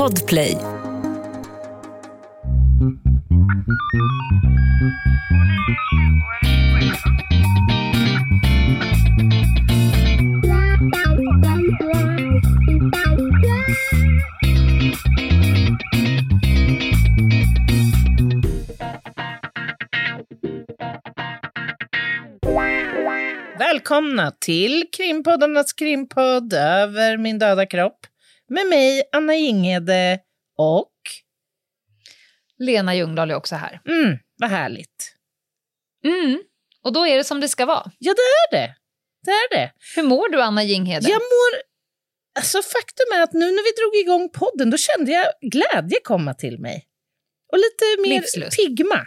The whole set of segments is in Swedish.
Podplay. Välkomna till Krimpoddarnas krimpodd Över min döda kropp. Med mig, Anna Jinghede och... Lena Ljungdahl är också här. Vad härligt. Och då är det som det ska vara. Ja, det är det. Det är det. Hur mår du, Anna Jinghede? Jag mår... Alltså faktum är att nu när vi drog igång podden, då kände jag glädje komma till mig. Och lite mer livslust. pigma.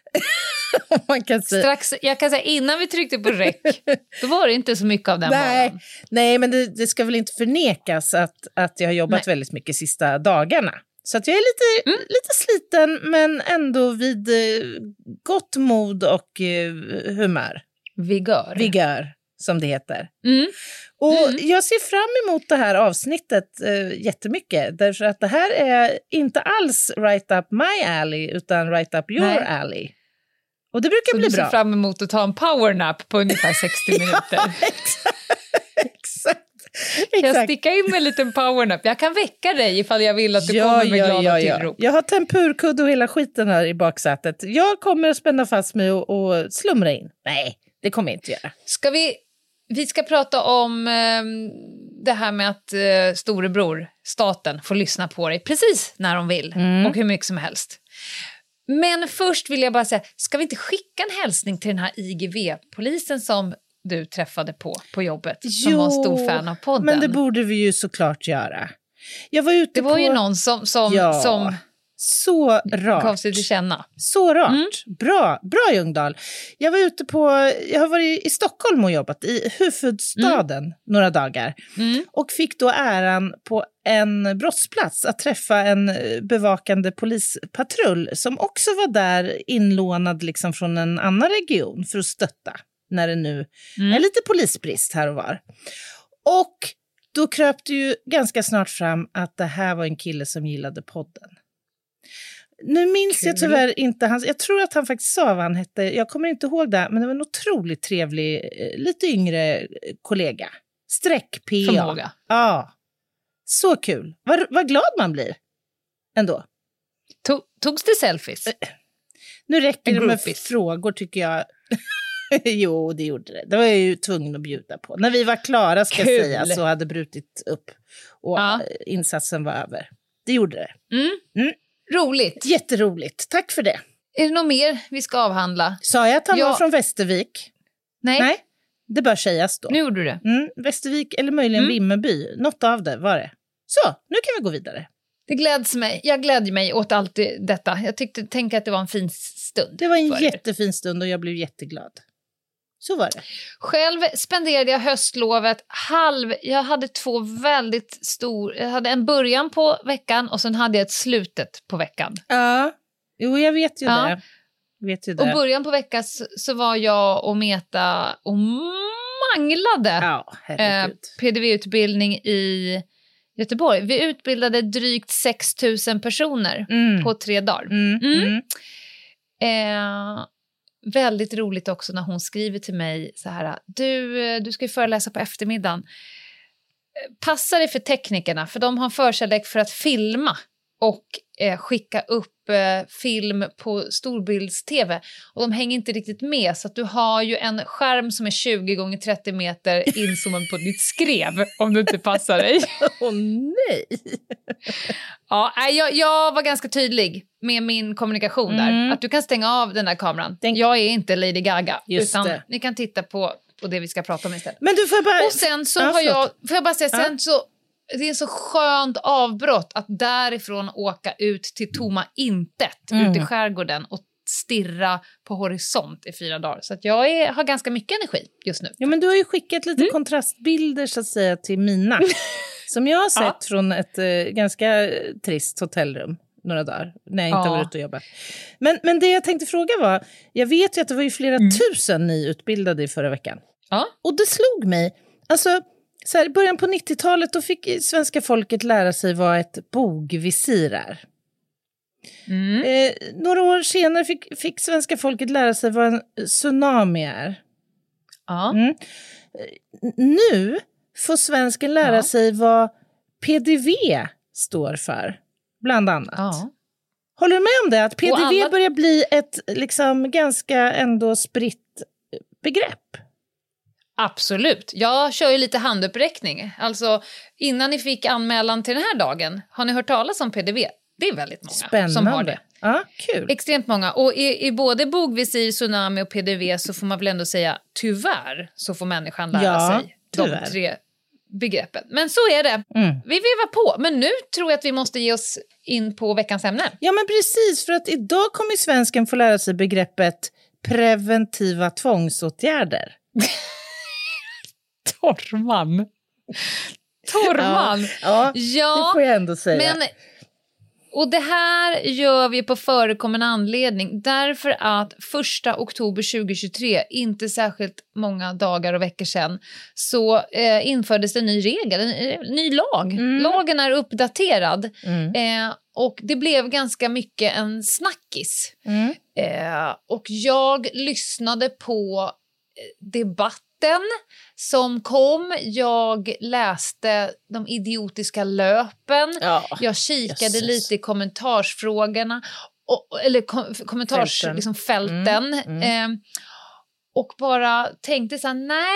Man kan säga. Strax, jag kan säga innan vi tryckte på räck, då var det inte så mycket av den morgonen. Nej, men det ska väl inte förnekas att jag har jobbat väldigt mycket sista dagarna. Så att jag är lite sliten, men ändå vid gott mod och humör. Vigör, som det heter. Och jag ser fram emot det här avsnittet jättemycket. Därför att det här är inte alls right up my alley, utan right up your alley. Och det brukar bli bra. Så du ser fram emot att ta en powernap på ungefär 60 minuter. Exakt. Kan jag sticka in med en liten powernap? Jag kan väcka dig ifall jag vill att du kommer med glada tillrop. Jag har tempurkudd och hela skiten här i baksätet. Jag kommer att spänna fast mig och slumra in. Nej, det kommer jag inte göra. Vi ska prata om det här med att storebror, staten, får lyssna på dig precis när de vill och hur mycket som helst. Men först vill jag bara säga, ska vi inte skicka en hälsning till den här IGV-polisen som du träffade på jobbet, som var stor fan av podden? Men det borde vi ju såklart göra. Jag var ute det var ju någon som så rart. Gav sig till känna. Så rart. Bra Ljungdahl. Jag har varit i Stockholm och jobbat i huvudstaden några dagar. Och fick då äran på en brottsplats att träffa en bevakande polispatrull som också var där inlånad liksom från en annan region för att stötta när det nu är lite polisbrist här och var. Och då kröp det ju ganska snart fram att det här var en kille som gillade podden. Nu minns jag tyvärr inte hans... Jag tror att han faktiskt sa vad han hette. Jag kommer inte ihåg det, men det var en otroligt trevlig, lite yngre kollega. Streck-PA. Förmåga. Ja. Så kul. Vad glad man blir. Ändå. Togs det selfies? Nu räcker det med frågor, tycker jag. Jo, det gjorde det. Det var jag ju tvungen att bjuda på. När vi var klara, ska jag säga, så hade brutit upp. Och insatsen var över. Det gjorde det. Roligt. Jätteroligt. Tack för det. Är det något mer vi ska avhandla? Sa jag att han var från Västervik? Nej. Det bör sägas då. Nu gjorde du det. Västervik eller möjligen Vimmerby. Något av det var det. Så, nu kan vi gå vidare. Det gläds mig. Jag glädjer mig åt allt detta. Jag tänkte att det var en fin stund. Det var en jättefin stund och jag blev jätteglad. Så var det. Själv spenderade jag höstlovet jag hade jag hade en början på veckan och sen hade jag ett slutet på veckan. Ja, jo, jag vet ju det. Och början på veckan så var jag och Meta och manglade PDV-utbildning i Göteborg. Vi utbildade drygt 6 000 personer på 3 dagar. Väldigt roligt också när hon skriver till mig så här: du ska ju föreläsa på eftermiddagen. Passa dig för teknikerna, för de har förkärlek för att filma och skicka upp film på storbilds-tv. Och de hänger inte riktigt med, så att du har ju en skärm som är 20 x 30 meter inzoomad på ditt skrev om du inte passar dig. Åh nej! Ja, jag var ganska tydlig med min kommunikation där. Att du kan stänga av den där kameran. Jag är inte Lady Gaga, utan ni kan titta på det vi ska prata om istället. Men du får bara... Och sen så det är så skönt avbrott att därifrån åka ut till tomma intet ut i skärgården och stirra på horisont i 4 dagar. Så att jag har ganska mycket energi just nu. Ja, men du har ju skickat lite kontrastbilder så att säga till mina. Som jag har sett från ett ganska trist hotellrum några dagar när jag inte har varit ute och jobbat. Men det jag tänkte fråga var, jag vet ju att det var ju flera tusen ni utbildade i förra veckan. Ja. Och det slog mig, alltså så här, i början på 90-talet då fick svenska folket lära sig vad ett bogvisir är. Några år senare fick svenska folket lära sig vad en tsunami är. Ja. Nu får svensken lära sig vad PDV står för, bland annat. Ja. Håller du med om det? Att PDV börjar bli ett liksom ganska ändå spritt begrepp. Absolut. Jag kör ju lite handuppräckning. Alltså, innan ni fick anmälan till den här dagen, har ni hört talas om PDV? Det är väldigt många som har det. Ja, kul. Extremt många. Och i både bogvisir, tsunami och PDV så får man väl ändå säga tyvärr så får människan lära sig de 3 begreppen. Men så är det. Vi vevar på. Men nu tror jag att vi måste ge oss in på veckans ämne. Ja, men precis. För att idag kommer svensken få lära sig begreppet preventiva tvångsåtgärder. Torrman. Ja, det får jag ändå säga. Men, och det här gör vi på förekommande anledning därför att 1 oktober 2023, inte särskilt många dagar och veckor sedan, så infördes en ny regel, en ny lag. Lagen är uppdaterad och det blev ganska mycket en snackis. Och jag lyssnade på debatten som kom, jag läste de idiotiska löpen, jag kikade lite i kommentarsfrågorna eller kommentarsfälten liksom och bara tänkte så här,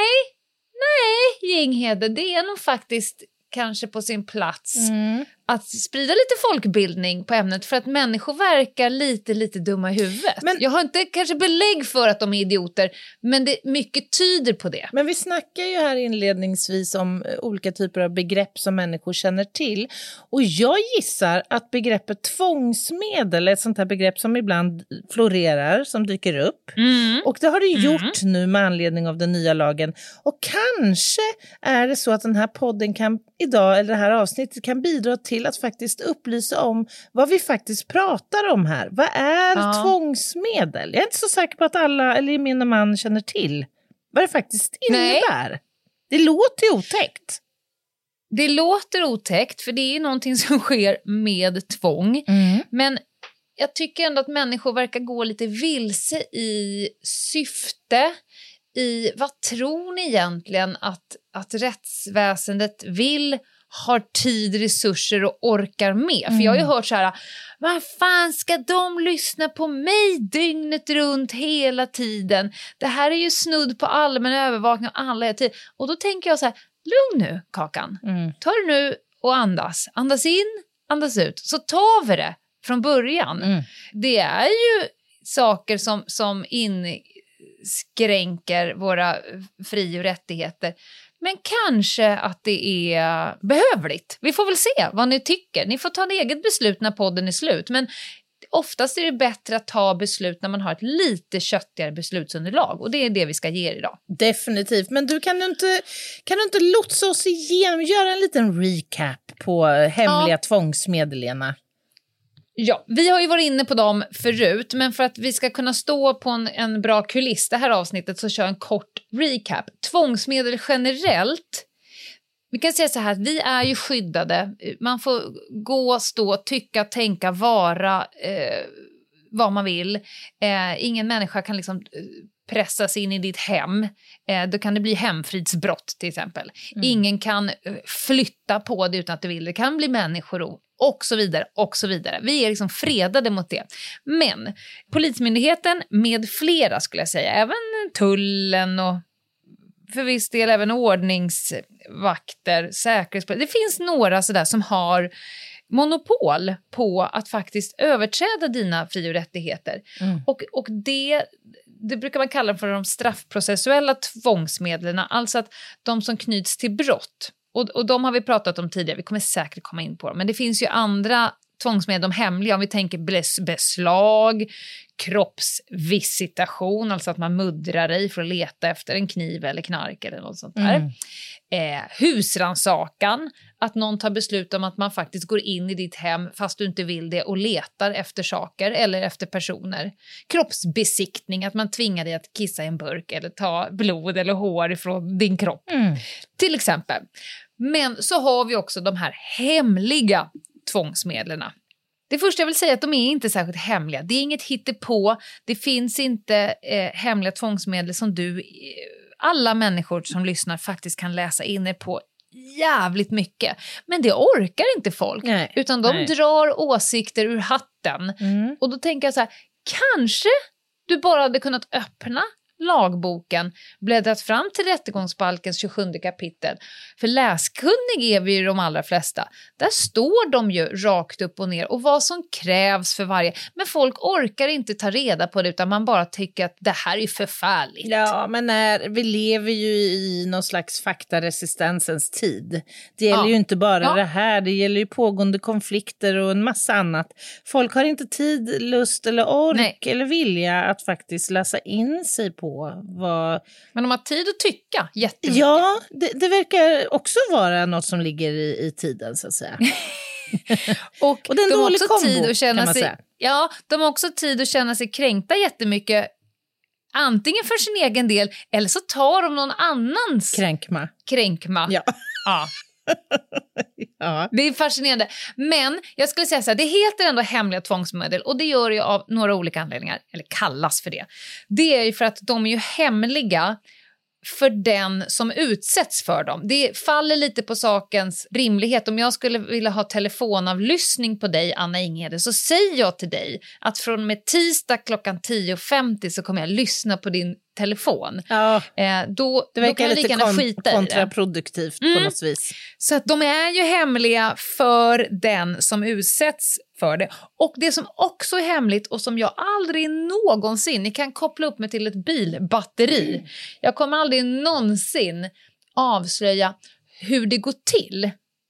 nej Ginghede, det är nog faktiskt kanske på sin plats att sprida lite folkbildning på ämnet för att människor verkar lite dumma i huvudet. Men jag har inte kanske belägg för att de är idioter, men mycket tyder på det. Men vi snackar ju här inledningsvis om olika typer av begrepp som människor känner till. Och jag gissar att begreppet tvångsmedel är ett sånt här begrepp som ibland florerar, som dyker upp. Och det har det gjort nu med anledning av den nya lagen. Och kanske är det så att den här podden idag, eller det här avsnittet kan bidra till att faktiskt upplysa om vad vi faktiskt pratar om här. Vad är tvångsmedel? Jag är inte så säker på att alla, eller min man, känner till vad det faktiskt innebär. Nej. Det låter ju otäckt. Det låter otäckt, för det är någonting som sker med tvång. Men jag tycker ändå att människor verkar gå lite vilse i syfte. I vad tror ni egentligen att rättsväsendet vill, har tid, resurser och orkar med? För jag har ju hört så här, vad fan ska de lyssna på mig dygnet runt hela tiden? Det här är ju snudd på allmän övervakning av alla hela tiden. Och då tänker jag så här, lugn nu Kakan. Ta det nu och andas. Andas in, andas ut. Så tar vi det från början. Det är ju saker som inskränker våra fri- och rättigheter. Men kanske att det är behövligt. Vi får väl se vad ni tycker. Ni får ta ett eget beslut när podden är slut. Men oftast är det bättre att ta beslut när man har ett lite köttigare beslutsunderlag. Och det är det vi ska ge er idag. Definitivt. Men kan du inte lotsa oss igenom, göra en liten recap på hemliga tvångsmedel, Lena? Ja, vi har ju varit inne på dem förut, men för att vi ska kunna stå på en bra kuliss det här avsnittet så kör en kort recap. Tvångsmedel generellt, vi kan säga så här att vi är ju skyddade. Man får gå, stå, tycka, tänka, vara vad man vill. Ingen människa kan liksom pressas in i ditt hem. Då kan det bli hemfridsbrott till exempel. Ingen kan flytta på det utan att det vill. Det kan bli människorov. Och så vidare, och så vidare. Vi är liksom fredade mot det. Men Polismyndigheten med flera skulle jag säga, även tullen och för viss del även ordningsvakter, säkerhetspolis. Det finns några sådär som har monopol på att faktiskt överträda dina fri- och rättigheter. Och det brukar man kalla för de straffprocessuella tvångsmedlen, alltså att de som knyts till brott. Och de har vi pratat om tidigare, vi kommer säkert komma in på dem. Men det finns ju andra tvångsmedel, de hemliga, om vi tänker beslag, kroppsvisitation, alltså att man muddrar dig för att leta efter en kniv eller knark eller något sånt där. Husrannsakan, att någon tar beslut om att man faktiskt går in i ditt hem fast du inte vill det och letar efter saker eller efter personer. Kroppsbesiktning, att man tvingar dig att kissa i en burk eller ta blod eller hår ifrån din kropp. Till exempel. Men så har vi också de här hemliga tvångsmedlen. Det första jag vill säga är att de är inte särskilt hemliga. Det är inget hittepå. Det finns inte hemliga tvångsmedel som alla människor som lyssnar faktiskt kan läsa in på jävligt mycket. Men det orkar inte folk. Nej, utan de drar åsikter ur hatten. Och då tänker jag så här, kanske du bara hade kunnat öppna lagboken, bläddrat fram till rättegångsbalkens 27 kapitel. För läskunnig är vi ju de allra flesta. Där står de ju rakt upp och ner och vad som krävs för varje. Men folk orkar inte ta reda på det utan man bara tycker att det här är förfärligt. Ja, men vi lever ju i någon slags faktaresistensens tid. Det gäller ju inte bara det här, det gäller ju pågående konflikter och en massa annat. Folk har inte tid, lust eller ork eller vilja att faktiskt läsa in sig på vad... Men de har tid att tycka jättemycket. Ja, det verkar också vara något som ligger i tiden så att säga. och det är en dålig kombo, tid att känna kan man sig, säga. Ja, de har också tid att känna sig kränkta jättemycket. Antingen för sin egen del eller så tar de någon annans kränkma. Ja. Ja. Det är fascinerande. Men jag skulle säga så här, det heter ändå hemliga tvångsmedel och det gör ju av några olika anledningar, eller kallas för det. Det är ju för att de är ju hemliga för den som utsätts för dem. Det faller lite på sakens rimlighet. Om jag skulle vilja ha telefonavlyssning på dig, Anna Inghede, så säger jag till dig att från och med tisdag klockan 10.50 så kommer jag lyssna på din telefon. Ja, då det verkar kan lite skita kontraproduktivt på något vis. Så att de är ju hemliga för den som utsätts för det. Och det som också är hemligt och som jag aldrig någonsin, ni kan koppla upp mig till ett bilbatteri. Jag kommer aldrig någonsin avslöja hur det går till.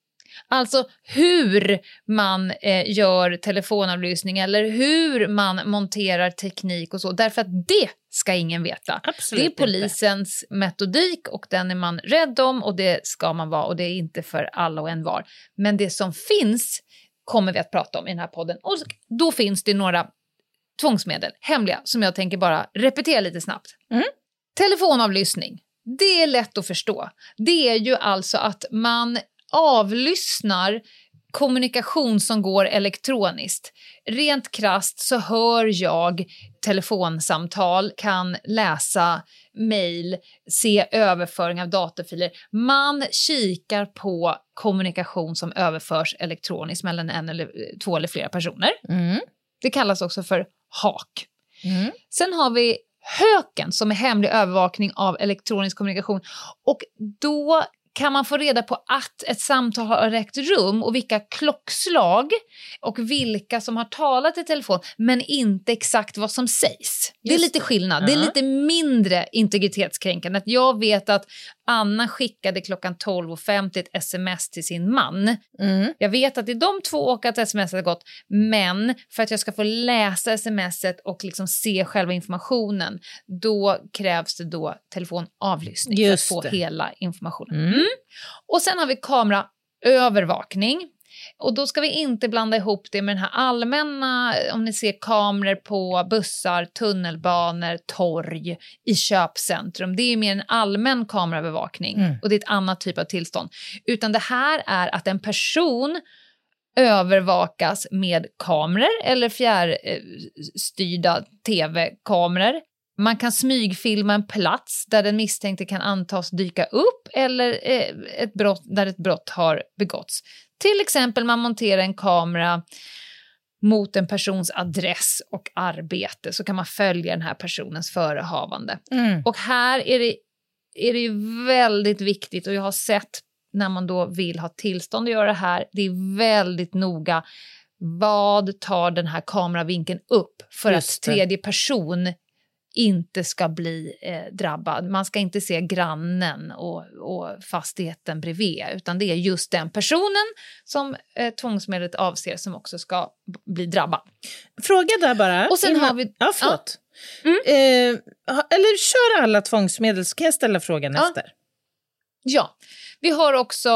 Alltså hur man gör telefonavlyssning eller hur man monterar teknik och så. Därför att det ska ingen veta. Absolut det är polisens metodik och den är man rädd om och det ska man vara och det är inte för alla och en var. Men det som finns kommer vi att prata om i den här podden. Och då finns det några tvångsmedel, hemliga, som jag tänker bara repetera lite snabbt. Telefonavlyssning, det är lätt att förstå. Det är ju alltså att man avlyssnar kommunikation som går elektroniskt. Rent krasst så hör jag telefonsamtal, kan läsa mejl, se överföring av datafiler. Man kikar på kommunikation som överförs elektroniskt mellan en eller två eller flera personer. Det kallas också för hak. Sen har vi höken som är hemlig övervakning av elektronisk kommunikation. Och då kan man få reda på att ett samtal har ägt rum och vilka klockslag och vilka som har talat i telefon, men inte exakt vad som sägs. Det är lite skillnad. Det är lite mindre integritetskränkande. Att jag vet att Anna skickade klockan 12.50 ett sms till sin man. Jag vet att det är de två och att sms har gått, men för att jag ska få läsa smset och liksom se själva informationen, då krävs det då telefonavlyssning för att få hela informationen. Och sen har vi kameraövervakning. Och då ska vi inte blanda ihop det med den här allmänna, om ni ser kameror på bussar, tunnelbanor, torg, i köpcentrum. Det är mer en allmän kameraövervakning och det är ett annat typ av tillstånd. Utan det här är att en person övervakas med kameror eller fjärrstyrda tv-kameror. Man kan smygfilma en plats där den misstänkte kan antas dyka upp eller ett brott där ett brott har begåtts. Till exempel man monterar en kamera mot en persons adress och arbete, så kan man följa den här personens förehavande. Och här är det ju väldigt viktigt, och jag har sett när man då vill ha tillstånd att göra det här, det är väldigt noga. Vad tar den här kameravinkeln upp för att tredje person inte ska bli drabbad. Man ska inte se grannen och fastigheten bredvid, utan det är just den personen som tvångsmedlet avser som också ska bli drabbad. Fråga där bara. Och sen har vi... Ja, förlåt. Eller kör alla tvångsmedel så kan jag ställa frågan efter. Ja, vi har också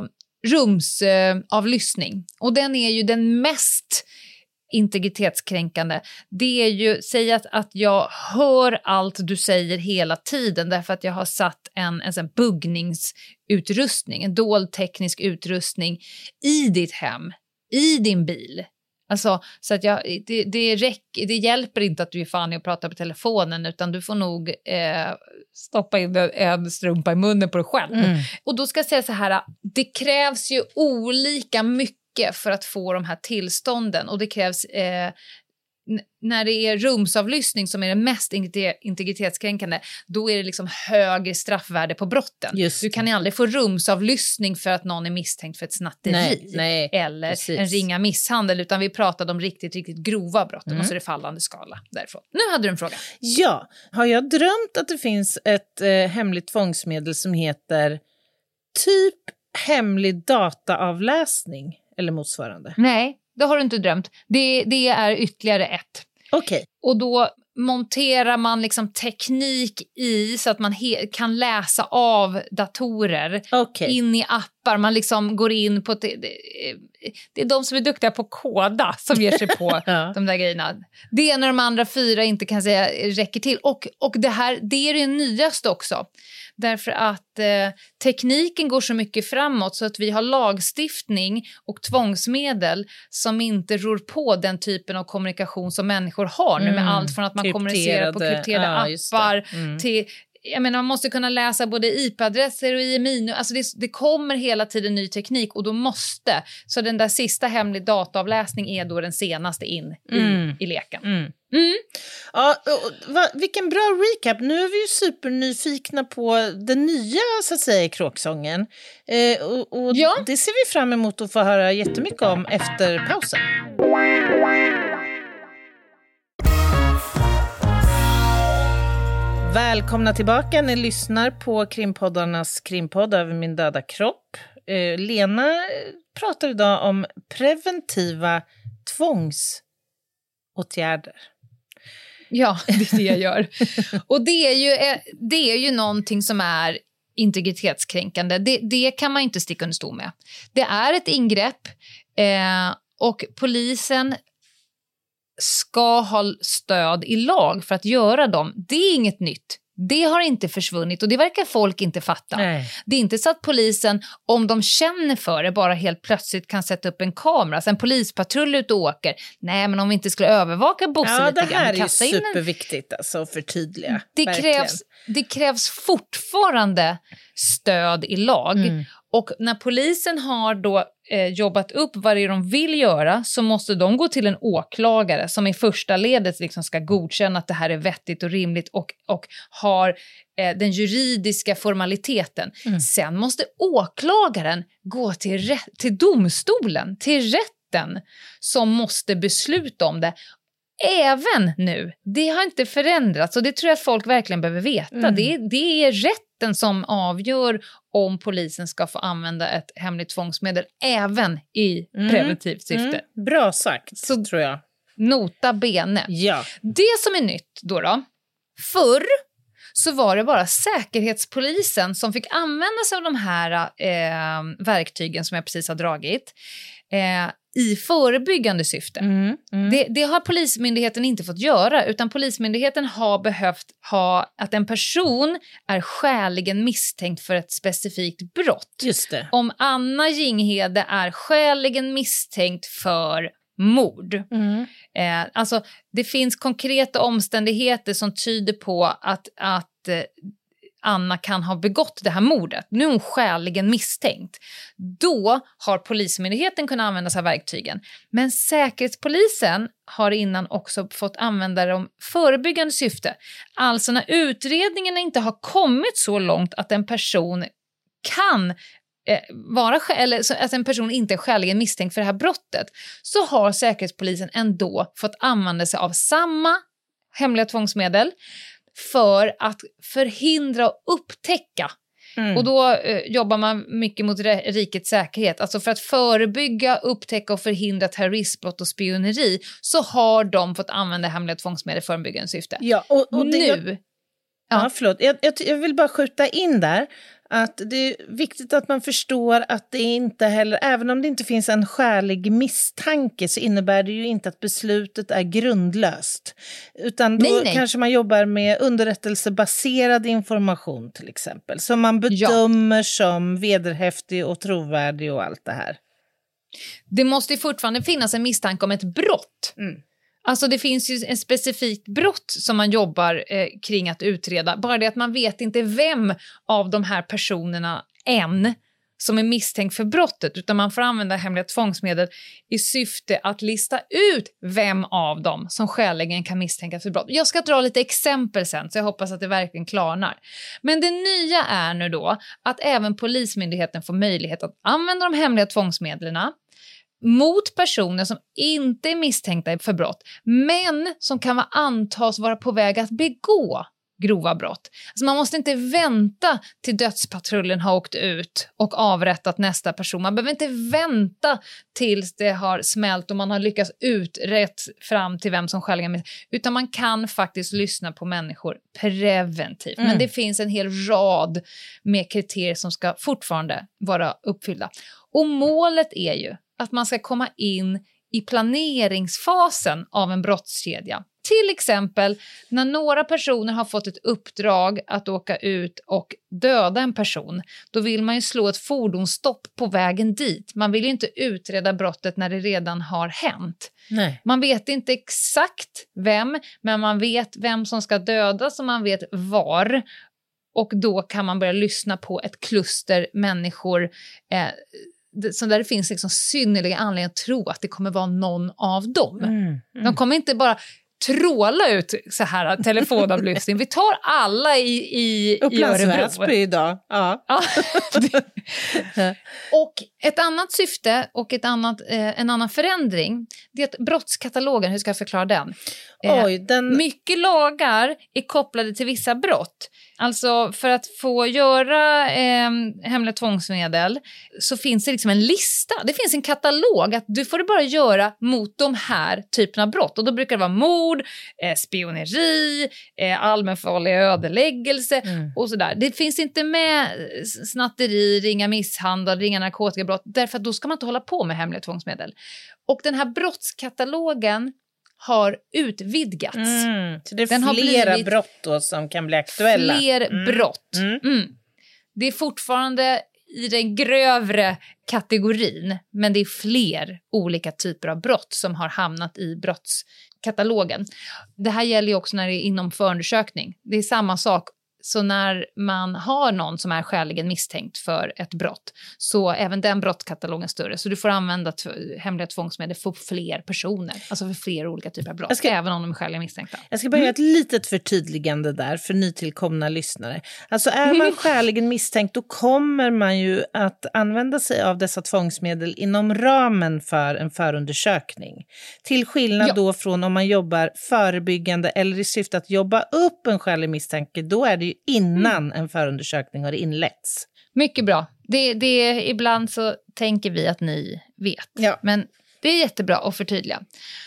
rumsavlyssning. Och den är ju den mest integritetskränkande. Det är ju, säg att jag hör allt du säger hela tiden därför att jag har satt en sån buggningsutrustning, en dold teknisk utrustning i ditt hem, i din bil. Alltså, så att det hjälper inte att du är fan och pratar på telefonen, utan du får nog stoppa in en strumpa i munnen på dig själv. Och då ska jag säga så här, det krävs ju olika mycket för att få de här tillstånden, och det krävs när det är rumsavlyssning som är det mest integritetskränkande, då är det liksom högre straffvärde på brotten. Du kan aldrig få rumsavlyssning för att någon är misstänkt för ett snatteri eller en ringa misshandel, utan vi pratade om riktigt, riktigt grova brott. Och så är det fallande skala därifrån. Nu hade du en fråga. Ja, har jag drömt att det finns ett hemligt tvångsmedel som heter typ hemlig dataavläsning eller motsvarande? Nej, det har du inte drömt. Det är ytterligare ett. Okej. Och då monterar man liksom teknik i så att man kan läsa av datorer in i appar. Man liksom går in på... Det är de som är duktiga på koda som ger sig på de där grejerna. Det är när de andra 4 inte kan säga räcker till. Och det är det nyaste också. Därför att tekniken går så mycket framåt så att vi har lagstiftning och tvångsmedel som inte rår på den typen av kommunikation som människor har nu, med allt från att man kommunicerar på krypterade appar till... Jag menar, man måste kunna läsa både IP-adresser och IMI. Alltså det kommer hela tiden ny teknik, och då måste... Så den där sista hemlig dataavläsning är då den senaste in i leken. Ja, vilken bra recap. Nu är vi ju supernyfikna på den nya, så att säga, kråksången. Och det ser vi fram emot att få höra jättemycket om efter pausen. Välkomna tillbaka. Ni lyssnar på krimpoddarnas krimpodd Över min döda kropp. Lena pratar idag om preventiva tvångsåtgärder. Ja, det är det jag gör. Och det är ju någonting som är integritetskränkande. Det kan man inte sticka under stol med. Det är ett ingrepp och polisen ska ha stöd i lag för att göra dem. Det är inget nytt. Det har inte försvunnit och det verkar folk inte fatta. Nej. Det är inte så att polisen, om de känner för det, bara helt plötsligt kan sätta upp en kamera. Sen polispatrull ut och åker. Nej, men om vi inte skulle övervaka Bosse lite grann. Det här är ju superviktigt alltså, för tydliga. Det krävs fortfarande stöd i lag. Och när polisen har då jobbat upp vad det är de vill göra, så måste de gå till en åklagare som i första ledet liksom ska godkänna att det här är vettigt och rimligt och har den juridiska formaliteten. Sen måste åklagaren gå till domstolen, till rätten, som måste besluta om det. Även nu, det har inte förändrats, och det tror jag att folk verkligen behöver veta. Det är rätten som avgör om polisen ska få använda ett hemligt tvångsmedel även i preventivt syfte. Bra sagt, så tror jag. Nota bene. Ja. Det som är nytt då. Förr så var det bara säkerhetspolisen som fick använda sig av de här verktygen som jag precis har dragit. I förebyggande syfte. Det har polismyndigheten inte fått göra, utan polismyndigheten har behövt ha att en person är skäligen misstänkt för ett specifikt brott. Just det. Om Anna Jinghede är skäligen misstänkt för mord. Alltså det finns konkreta omständigheter som tyder på att Anna kan ha begått det här mordet. Nu är hon skäligen misstänkt. Då har polismyndigheten kunnat använda sig av verktygen. Men säkerhetspolisen har innan också fått använda dem förebyggande syfte. Alltså när utredningen inte har kommit så långt att en person kan eller att en person inte är skäligen misstänkt för det här brottet, så har säkerhetspolisen ändå fått använda sig av samma hemliga tvångsmedel för att förhindra och upptäcka. Och då jobbar man mycket mot rikets säkerhet. Alltså för att förebygga, upptäcka och förhindra terroristbrott och spioneri, så har de fått använda hemliga tvångsmedel för förebyggande syfte. Ja, och nu... Ja, förlåt. Jag vill bara skjuta in där att det är viktigt att man förstår att det inte heller, även om det inte finns en skälig misstanke, så innebär det ju inte att beslutet är grundlöst. Utan då kanske man jobbar med underrättelsebaserad information till exempel, som man bedömer som vederhäftig och trovärdig och allt det här. Det måste ju fortfarande finnas en misstanke om ett brott. Alltså det finns ju en specifikt brott som man jobbar kring att utreda. Bara det att man vet inte vem av de här personerna än som är misstänkt för brottet. Utan man får använda hemliga tvångsmedel i syfte att lista ut vem av dem som skäligen kan misstänkas för brott. Jag ska dra lite exempel sen, så jag hoppas att det verkligen klarnar. Men det nya är nu då att även Polismyndigheten får möjlighet att använda de hemliga tvångsmedlen mot personer som inte är misstänkta för brott, men som kan antas vara på väg att begå grova brott. Alltså man måste inte vänta till dödspatrullen har åkt ut och avrättat nästa person. Man behöver inte vänta tills det har smält och man har lyckats uträtt fram till vem som skäligen, utan man kan faktiskt lyssna på människor preventivt. Men det finns en hel rad med kriterier som ska fortfarande vara uppfyllda. Och målet är ju att man ska komma in i planeringsfasen av en brottskedja. Till exempel när några personer har fått ett uppdrag att åka ut och döda en person. Då vill man ju slå ett fordonsstopp på vägen dit. Man vill ju inte utreda brottet när det redan har hänt. Nej. Man vet inte exakt vem, men man vet vem som ska dödas och man vet var. Och då kan man börja lyssna på ett kluster människor så där det finns liksom synnerliga anledning att tro att det kommer vara någon av dem. De kommer inte bara tråla ut så här telefonavlyssning. Vi tar alla i Örebro idag. Ja. Och ett annat syfte och en annan förändring, det är att brottskatalogen, hur ska jag förklara den? Mycket lagar är kopplade till vissa brott. Alltså för att få göra hemliga tvångsmedel så finns det liksom en lista. Det finns en katalog att du får det bara göra mot de här typerna av brott. Och då brukar det vara mord, spioneri, allmänfarlig ödeläggelse och sådär. Det finns inte med snatteri, ringa misshandel, ringa narkotikabrott. Därför att då ska man inte hålla på med hemliga tvångsmedel. Och den här brottskatalogen har utvidgats. Så det är flera brott då som kan bli aktuella. Fler brott. Det är fortfarande i den grövre kategorin, men det är fler olika typer av brott som har hamnat i brottskatalogen. Det här gäller ju också när det är inom förundersökning. Det är samma sak. Så när man har någon som är skäligen misstänkt för ett brott, så även den brottskatalogen är större. Så du får använda hemliga tvångsmedel för fler personer. Alltså för fler olika typer av brott, även om de är skäligen misstänkta. Jag ska bara göra ett litet förtydligande där för nytillkomna lyssnare. Alltså är man skäligen misstänkt, då kommer man ju att använda sig av dessa tvångsmedel inom ramen för en förundersökning. Till skillnad då från om man jobbar förebyggande eller i syfte att jobba upp en skälig misstanke, då är det ju innan en förundersökning har inletts. Mycket bra. Ibland så tänker vi att ni vet. Men det är jättebra att förtydliga.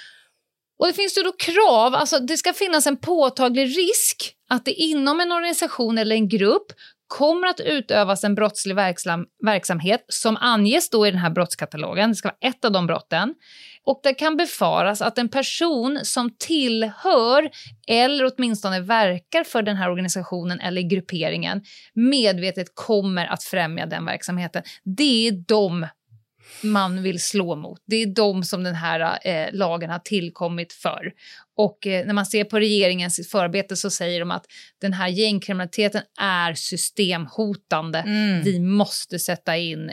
Och det finns ju då krav, alltså det ska finnas en påtaglig risk att det inom en organisation eller en grupp kommer att utövas en brottslig verksamhet som anges då i den här brottskatalogen. Det ska vara ett av de brotten. Och det kan befaras att en person som tillhör eller åtminstone verkar för den här organisationen eller grupperingen medvetet kommer att främja den verksamheten. Det är de man vill slå mot. Det är de som den här lagen har tillkommit för. Och när man ser på regeringens förarbete så säger de att den här gängkriminaliteten är systemhotande. Vi måste sätta in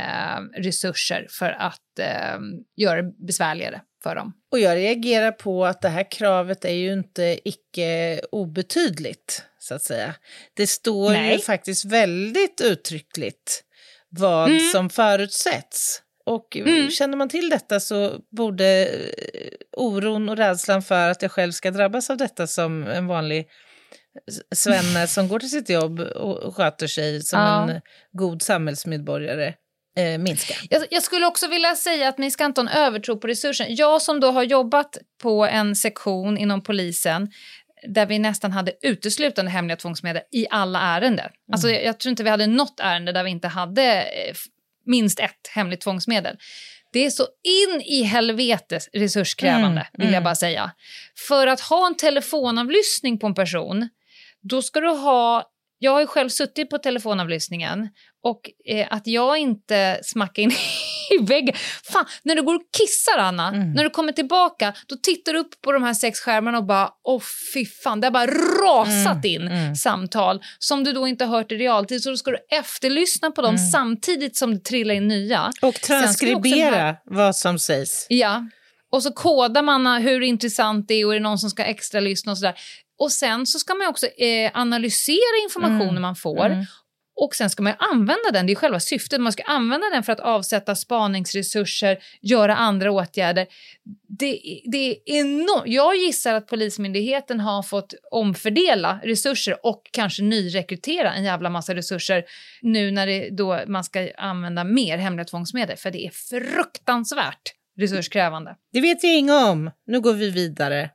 resurser för att göra det besvärligare för dem. Och jag reagerar på att det här kravet är ju inte icke obetydligt, så att säga. Det står ju faktiskt väldigt uttryckligt vad som förutsätts. Och känner man till detta så borde oron och rädslan för att jag själv ska drabbas av detta som en vanlig svenne som går till sitt jobb och sköter sig som en god samhällsmedborgare minska. Jag skulle också vilja säga att ni ska inte ha en övertro på resursen. Jag som då har jobbat på en sektion inom polisen där vi nästan hade uteslutande hemliga tvångsmedel i alla ärenden. Alltså jag tror inte vi hade något ärende där vi inte hade minst ett hemligt tvångsmedel. Det är så in i helvetes resurskrävande, vill jag bara säga. För att ha en telefonavlyssning på en person, då ska du ha... Jag har ju själv suttit på telefonavlyssningen och att jag inte smackar in i väggen. Fan, när du går och kissar, Anna, när du kommer tillbaka, då tittar du upp på de här 6 skärmarna och bara, fy fan, det har bara rasat in samtal som du då inte har hört i realtid. Så då ska du efterlyssna på dem samtidigt som det trillar in nya. Och transkribera vad som sägs. Ja, och så kodar man hur intressant det är och är det någon som ska extra lyssna och sådär. Och sen så ska man också analysera informationen man får. Och sen ska man använda den, det är själva syftet. Man ska använda den för att avsätta spaningsresurser, göra andra åtgärder. Det är enormt. Jag gissar att Polismyndigheten har fått omfördela resurser och kanske nyrekrytera en jävla massa resurser nu när det då man ska använda mer hemliga tvångsmedel. För det är fruktansvärt resurskrävande. Det vet jag inget om. Nu går vi vidare.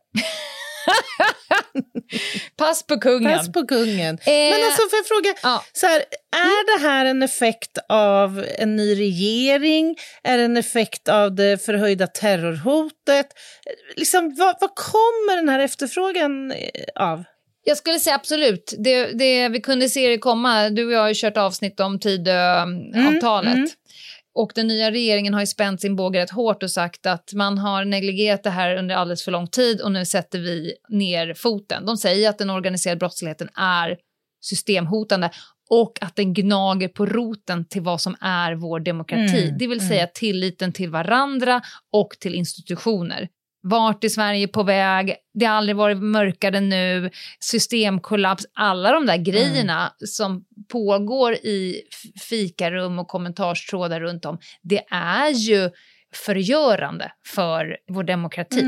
Pass på kungen. Pass på kungen. Men alltså får jag fråga, så här, är det här en effekt av en ny regering? Är det en effekt av det förhöjda terrorhotet? Liksom, vad kommer den här efterfrågan av? Jag skulle säga absolut. Det vi kunde se det komma, du och jag har ju kört avsnitt om Tidöavtalet. Och den nya regeringen har ju spänt sin båge rätt hårt och sagt att man har negligerat det här under alldeles för lång tid och nu sätter vi ner foten. De säger att den organiserade brottsligheten är systemhotande och att den gnager på roten till vad som är vår demokrati. Det vill säga tilliten till varandra och till institutioner. Vart är Sverige på väg? Det har aldrig varit mörkare nu. Systemkollaps. Alla de där grejerna som pågår i fikarum och kommentarstrådar runt om. Det är ju förgörande för vår demokrati.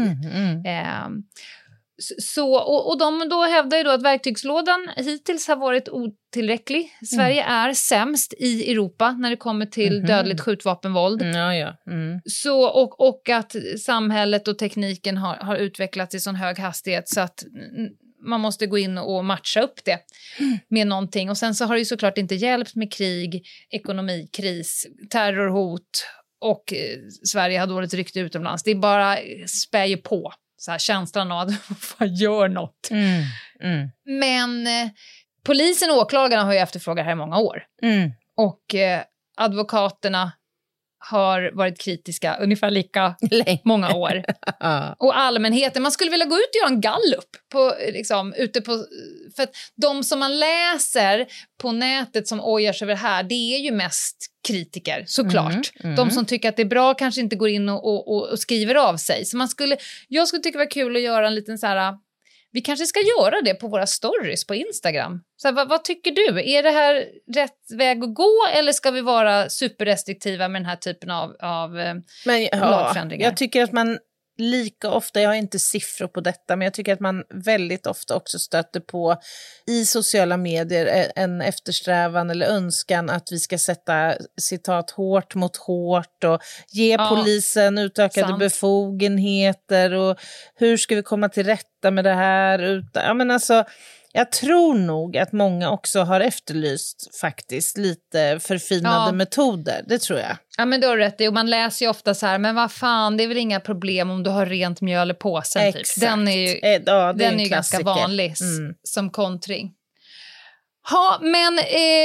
Och de då hävdar ju då att verktygslådan hittills har varit otillräcklig. Sverige är sämst i Europa när det kommer till dödligt skjutvapenvåld. Så, och att samhället och tekniken har utvecklats i sån hög hastighet så att man måste gå in och matcha upp det med någonting. Och sen så har det ju såklart inte hjälpt med krig, ekonomikris, terrorhot och Sverige har dåligt rykte utomlands. Det är bara spär på. Så här, känslan av att man gör något. Men polisen och åklagarna har ju efterfrågat här i många år. Och advokaterna har varit kritiska ungefär lika många år. Och allmänheten, man skulle vilja gå ut och göra en gallup på, liksom, ute på, för att de som man läser på nätet som ojar sig över det här, det är ju mest kritiker, såklart. De som tycker att det är bra kanske inte går in och skriver av sig. Så jag skulle tycka det var kul att göra en liten så här, vi kanske ska göra det på våra stories på Instagram. Så här, vad tycker du? Är det här rätt väg att gå eller ska vi vara superrestriktiva med den här typen av lagförändringar? Jag tycker att man lika ofta, jag har inte siffror på detta, men jag tycker att man väldigt ofta också stöter på i sociala medier en eftersträvan eller önskan att vi ska sätta citat hårt mot hårt och ge polisen utökade befogenheter och hur ska vi komma till rätta med det här? Ja, men alltså, jag tror nog att många också har efterlyst faktiskt lite förfinade metoder, det tror jag. Ja, men då har du rätt. Och man läser ju ofta så här, men vad fan, det är väl inga problem om du har rent mjöl i påsen. Typ. Den är ju, den är ju ganska vanlig som kontring. Ja, men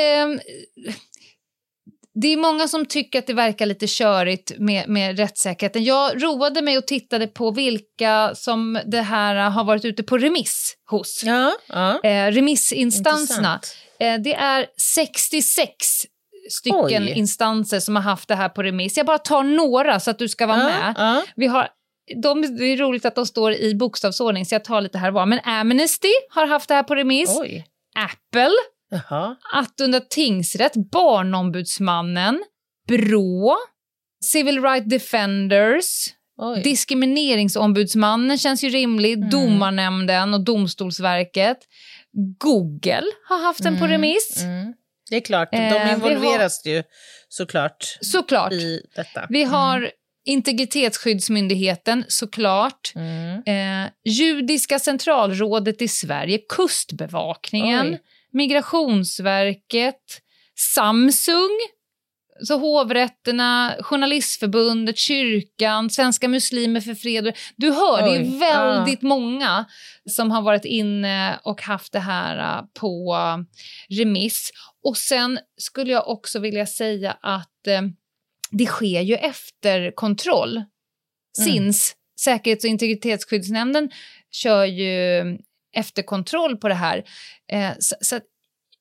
det är många som tycker att det verkar lite körigt med rättssäkerheten. Jag roade mig och tittade på vilka som det här har varit ute på remiss hos. Remissinstanserna. Det är 66 stycken instanser som har haft det här på remiss. Jag bara tar några så att du ska vara med. Vi har, det är roligt att de står i bokstavsordning så jag tar lite här var. Men Amnesty har haft det här på remiss. Apple. Attunda tingsrätt, Barnombudsmannen, BRÅ, Civil Rights Defenders, Oj. Diskrimineringsombudsmannen känns ju rimlig. Domarnämnden och Domstolsverket. Google har haft den på remiss. Det är klart, de involveras ju såklart i detta. Vi har Integritetsskyddsmyndigheten, såklart. Judiska centralrådet i Sverige, Kustbevakningen, Migrationsverket, Samsung, så hovrätterna, Journalistförbundet, kyrkan, Svenska muslimer för fred. Du hör, det är väldigt många som har varit inne och haft det här på remiss. Och sen skulle jag också vilja säga att det sker ju efterkontroll. SINS, Säkerhets- och integritetsskyddsnämnden, kör ju efterkontroll på det här. Så att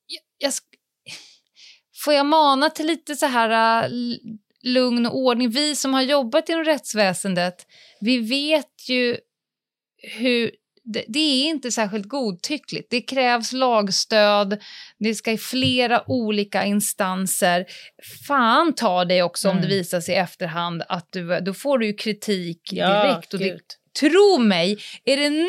får jag mana till lite så här lugn och ordning. Vi som har jobbat inom rättsväsendet, vi vet ju hur det är inte särskilt godtyckligt. Det krävs lagstöd, det ska i flera olika instanser. Fan ta dig också om det visar sig i efterhand att då får du ju kritik direkt. Och tro mig, är det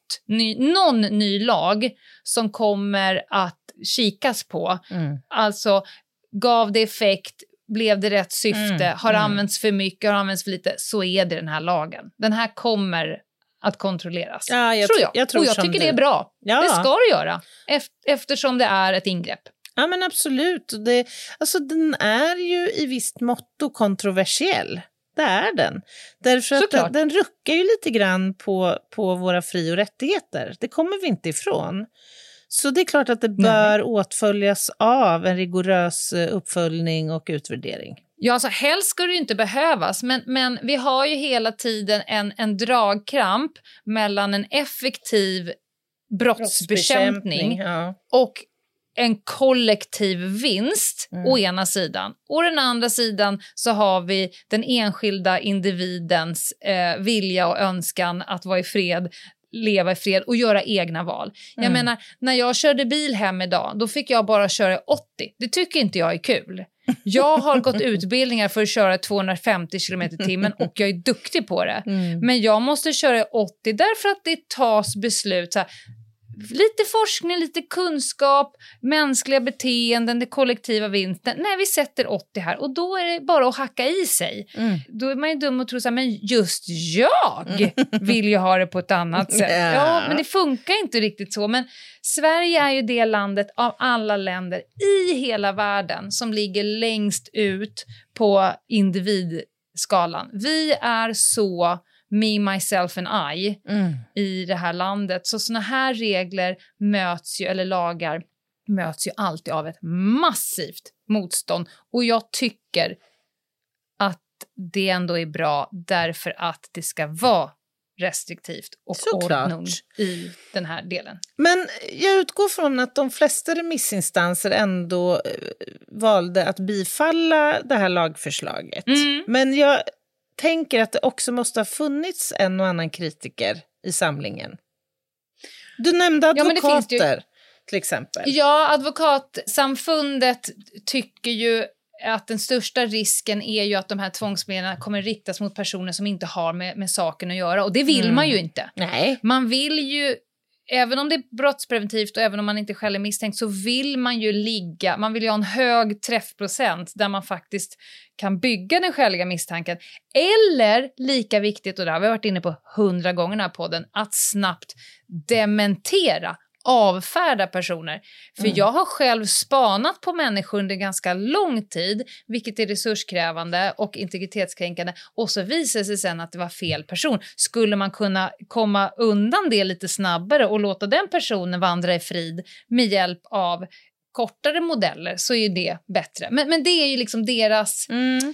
någon ny lag som kommer att kikas på, alltså gav det effekt, blev det rätt syfte, har använts för mycket, har använts för lite, så är det den här lagen. Den här kommer att kontrolleras. Ja, jag tror och jag tycker det är bra. Ja. Det ska det göra, eftersom det är ett ingrepp. Ja, men absolut. Den är ju i visst mått kontroversiell. Det är den. Därför att den ruckar ju lite grann på våra fri- och rättigheter. Det kommer vi inte ifrån. Så det är klart att det bör åtföljas av en rigorös uppföljning och utvärdering. Ja, alltså helst ska det ju inte behövas, men vi har ju hela tiden en dragkramp mellan en effektiv brottsbekämpning och en kollektiv vinst å ena sidan. Och den andra sidan så har vi den enskilda individens vilja och önskan att vara i fred, leva i fred och göra egna val. Jag menar, när jag körde bil hem idag, då fick jag bara köra 80. Det tycker inte jag är kul. Jag har gått utbildningar för att köra 250 km/h och jag är duktig på det. Men jag måste köra 80 därför att det tas beslut så här, lite forskning, lite kunskap, mänskliga beteenden, det kollektiva vinsten. Nej, vi sätter 80 här och då är det bara att hacka i sig. Då är man ju dum och tror så här, men just jag vill ju ha det på ett annat sätt. Ja, men det funkar inte riktigt så. Men Sverige är ju det landet av alla länder i hela världen som ligger längst ut på individskalan. Vi är så me, myself and I i det här landet. Så såna här regler eller lagar möts ju alltid av ett massivt motstånd. Och jag tycker att det ändå är bra därför att det ska vara restriktivt och ordning i den här delen. Men jag utgår från att de flesta remissinstanser ändå valde att bifalla det här lagförslaget. Men jag tänker att det också måste ha funnits en och annan kritiker i samlingen. Du nämnde advokater till exempel. Ja, advokatsamfundet tycker ju att den största risken är ju att de här tvångsmedlen kommer riktas mot personer som inte har med saken att göra. Och det vill man ju inte. Nej. Man vill ju, även om det är brottspreventivt och även om man inte själv är misstänkt, så vill man ju man vill ju ha en hög träffprocent där man faktiskt kan bygga den skäliga misstanken. Eller, lika viktigt, och det har vi varit inne på 100 gånger i den här podden, att snabbt dementera, avfärda personer. För jag har själv spanat på människor under ganska lång tid, vilket är resurskrävande och integritetskränkande, och så visar det sig sen att det var fel person. Skulle man kunna komma undan det lite snabbare och låta den personen vandra i frid med hjälp av kortare modeller, så är ju det bättre. Men det är ju liksom deras...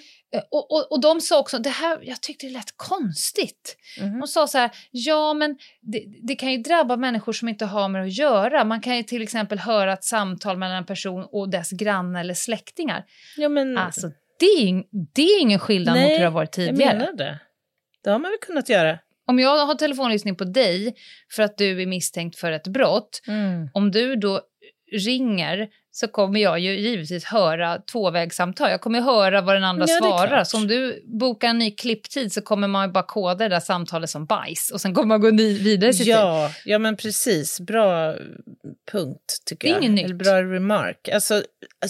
Och de sa också, det här, jag tyckte det lät konstigt. De sa så här, ja men det kan ju drabba människor som inte har med det att göra. Man kan ju till exempel höra ett samtal mellan en person och dess grannar eller släktingar. Ja, men... Alltså det är ingen skillnad mot hur det har varit tidigare. Jag menar det. Det har man väl kunnat göra. Om jag har telefonlyssning på dig för att du är misstänkt för ett brott, om du då ringer så kommer jag ju givetvis höra tvåvägssamtal. Jag kommer höra vad den andra svarar. Så om du bokar en ny klipptid så kommer man ju bara koda det där samtalet som bajs. Och sen kommer man gå vidare i sitt liv. Ja, men precis. Bra punkt tycker jag. Det är inget nytt. Eller bra remark. Alltså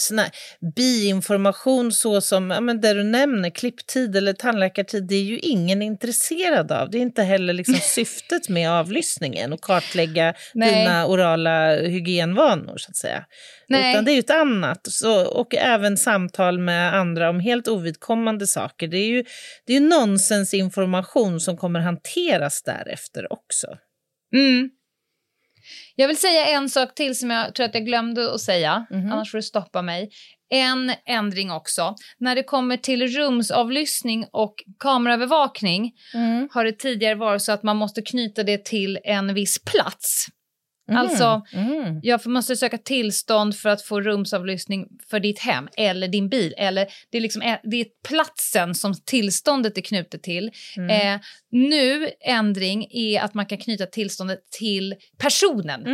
biinformation så som där du nämner klipptid eller tandläkartid, det är ju ingen intresserad av. Det är inte heller liksom syftet med avlyssningen och kartlägga dina orala hygienvanor så att säga. Nej. Utan det är ju ett annat. Och även samtal med andra om helt ovidkommande saker. Det är ju nonsensinformation som kommer hanteras därefter också. Mm. Jag vill säga en sak till som jag tror att jag glömde att säga. Annars får du stoppa mig. En ändring också. När det kommer till rumsavlyssning och kameraövervakning har det tidigare varit så att man måste knyta det till en viss plats. Alltså, jag måste söka tillstånd för att få rumsavlyssning för ditt hem eller din bil. Eller det är platsen som tillståndet är knutet till. Nu ändring är att man kan knyta tillståndet till personen.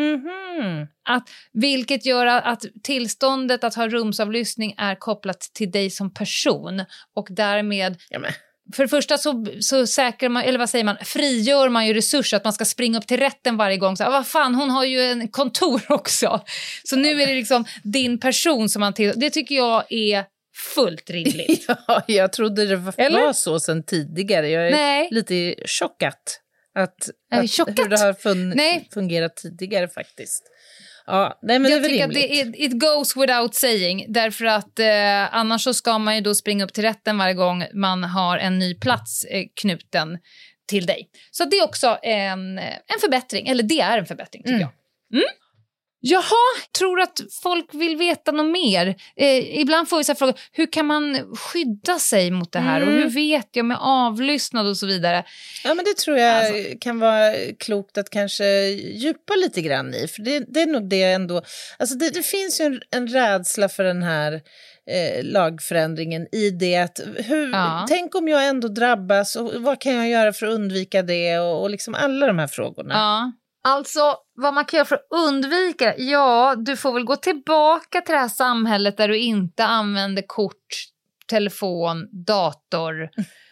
Vilket gör att tillståndet att ha rumsavlyssning är kopplat till dig som person. Och därmed... För det första så säkrar man, eller vad säger man, frigör man ju resurser att man ska springa upp till rätten varje gång. Så, vad fan, hon har ju en kontor också. Så nu är det liksom din person som man till. Det tycker jag är fullt rimligt. Ja, jag trodde det var så sedan tidigare. Jag är lite chockat att hur det har fungerat tidigare faktiskt. Ja, nej, men jag det är tycker rimligt. Att it goes without saying. Därför att annars så ska man ju då springa upp till rätten varje gång man har en ny plats knuten till dig. Så det är också en förbättring. Eller det är en förbättring tycker jag. Jaha, tror att folk vill veta något mer. Ibland får vi så här frågor, hur kan man skydda sig mot det här? Och hur vet jag med avlyssnad och så vidare? Ja, men det tror jag kan vara klokt att kanske djupa lite grann i. För det är nog det ändå. Alltså det finns ju en rädsla för den här lagförändringen i det att tänk om jag ändå drabbas och vad kan jag göra för att undvika det och liksom alla de här frågorna. Ja. Alltså, vad man kan göra för att undvika? Ja, du får väl gå tillbaka till det här samhället där du inte använder kort, telefon, dator.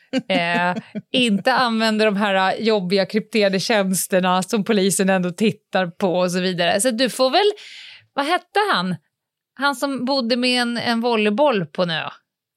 Inte använder de här jobbiga krypterade tjänsterna som polisen ändå tittar på och så vidare. Så du får väl, vad hette han? Han som bodde med en volleyboll på en ö.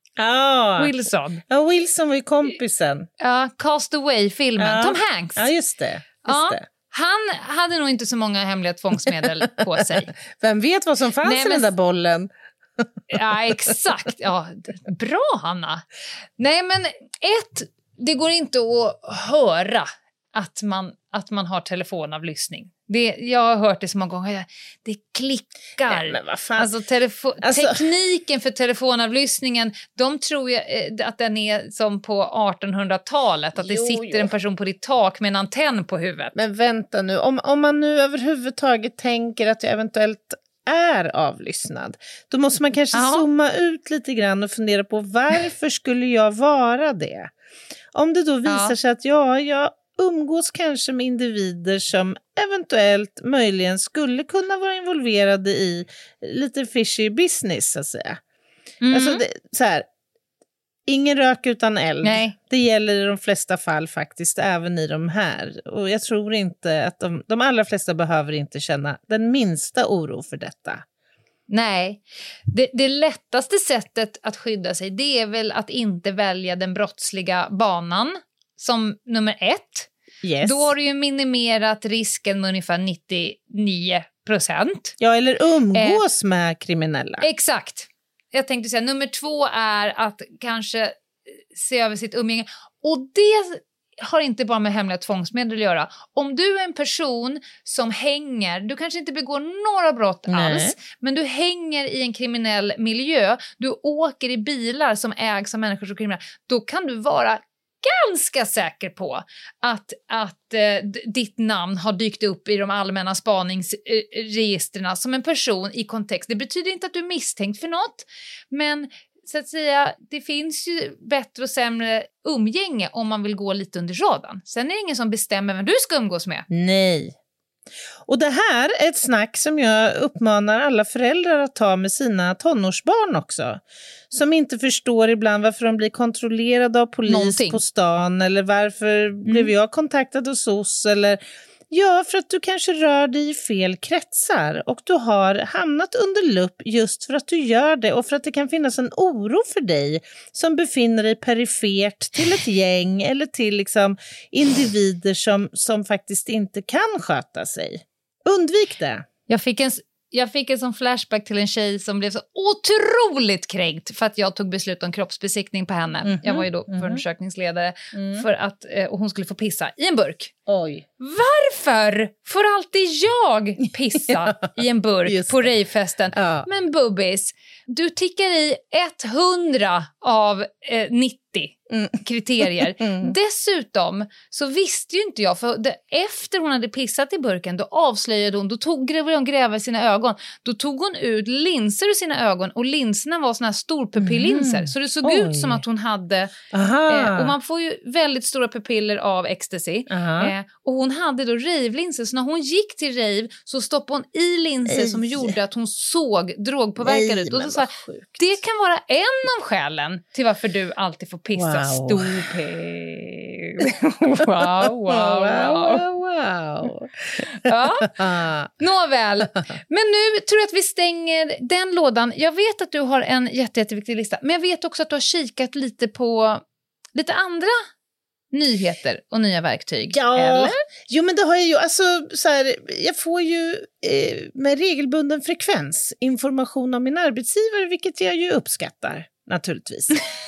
Wilson. Ja, Wilson var ju kompisen. Ja, Cast Away-filmen. Tom Hanks. Ja, just det. Han hade nog inte så många hemliga tvångsmedel på sig. Vem vet vad som fanns i den där bollen? Ja, exakt. Ja, bra, Hanna. Nej, men det går inte att höra att man har telefonavlyssning. Jag har hört det så många gånger. Det klickar. Ja, men vad fan? Alltså, tekniken för telefonavlyssningen, de tror jag att den är som på 1800-talet. Att det sitter en person på ditt tak med en antenn på huvudet. Men vänta nu. Om man nu överhuvudtaget tänker att jag eventuellt är avlyssnad, då måste man kanske zooma ut lite grann och fundera på varför skulle jag vara det? Om det då visar sig att jag umgås kanske med individer som eventuellt möjligen skulle kunna vara involverade i lite fishy business så att säga. Alltså så här, ingen rök utan eld. Nej. Det gäller i de flesta fall faktiskt, även i de här. Och jag tror inte att de allra flesta behöver inte känna den minsta oro för detta. Nej, det lättaste sättet att skydda sig, det är väl att inte välja den brottsliga banan som nummer 1. Yes. Då har du ju minimerat risken med ungefär 99%. Ja, eller umgås med kriminella. Exakt. Jag tänkte säga, nummer 2 är att kanske se över sitt umgänge. Och det har inte bara med hemliga tvångsmedel att göra. Om du är en person som hänger, du kanske inte begår några brott alls, men du hänger i en kriminell miljö, du åker i bilar som ägs av människor som är kriminella, då kan du vara ganska säker på att ditt namn har dykt upp i de allmänna spaningsregistren som en person i kontext. Det betyder inte att du är misstänkt för något, men så att säga, det finns ju bättre och sämre umgänge om man vill gå lite under radarn. Sen är det ingen som bestämmer vem du ska umgås med. Nej, Och det här är ett snack som jag uppmanar alla föräldrar att ta med sina tonårsbarn också. Som inte förstår ibland varför de blir kontrollerade av polis på stan. Eller varför blev jag kontaktad hos oss. Eller ja, för att du kanske rör dig i fel kretsar. Och du har hamnat under lupp just för att du gör det. Och för att det kan finnas en oro för dig som befinner dig perifert till ett gäng. Eller till liksom individer som faktiskt inte kan sköta sig. Undvik det. Jag fick en sån flashback till en tjej som blev så otroligt kränkt för att jag tog beslut om kroppsbesiktning på henne. Jag var ju då förundersökningsledare för att och hon skulle få pissa i en burk. Oj. Varför får alltid jag pissa i en burk på rejfesten? Ja. Men Bubbis, du tickar i 100 av 90 kriterier. Dessutom så visste ju inte jag, för efter hon hade pissat i burken, då avslöjade hon, hon gräva i sina ögon. Då tog hon ut linser ur sina ögon, och linserna var såna här storpupillinser. Så det såg ut som att hon hade och man får ju väldigt stora pupiller av ecstasy. Och hon hade då rejvlinser, så när hon gick till rejv så stoppade hon i linser som gjorde att hon såg drogpåverkad ut. Och så det kan vara en av skälen till varför du alltid får pissa. Stupid. Wow. Ja. Nåväl. Men nu tror jag att vi stänger den lådan. Jag vet att du har en jätteviktig lista, men jag vet också att du har kikat lite på lite andra nyheter och nya verktyg. Ja, eller? Jo, men det har jag ju. Alltså, så här, jag får ju med regelbunden frekvens information om min arbetsgivare, vilket jag ju uppskattar, naturligtvis.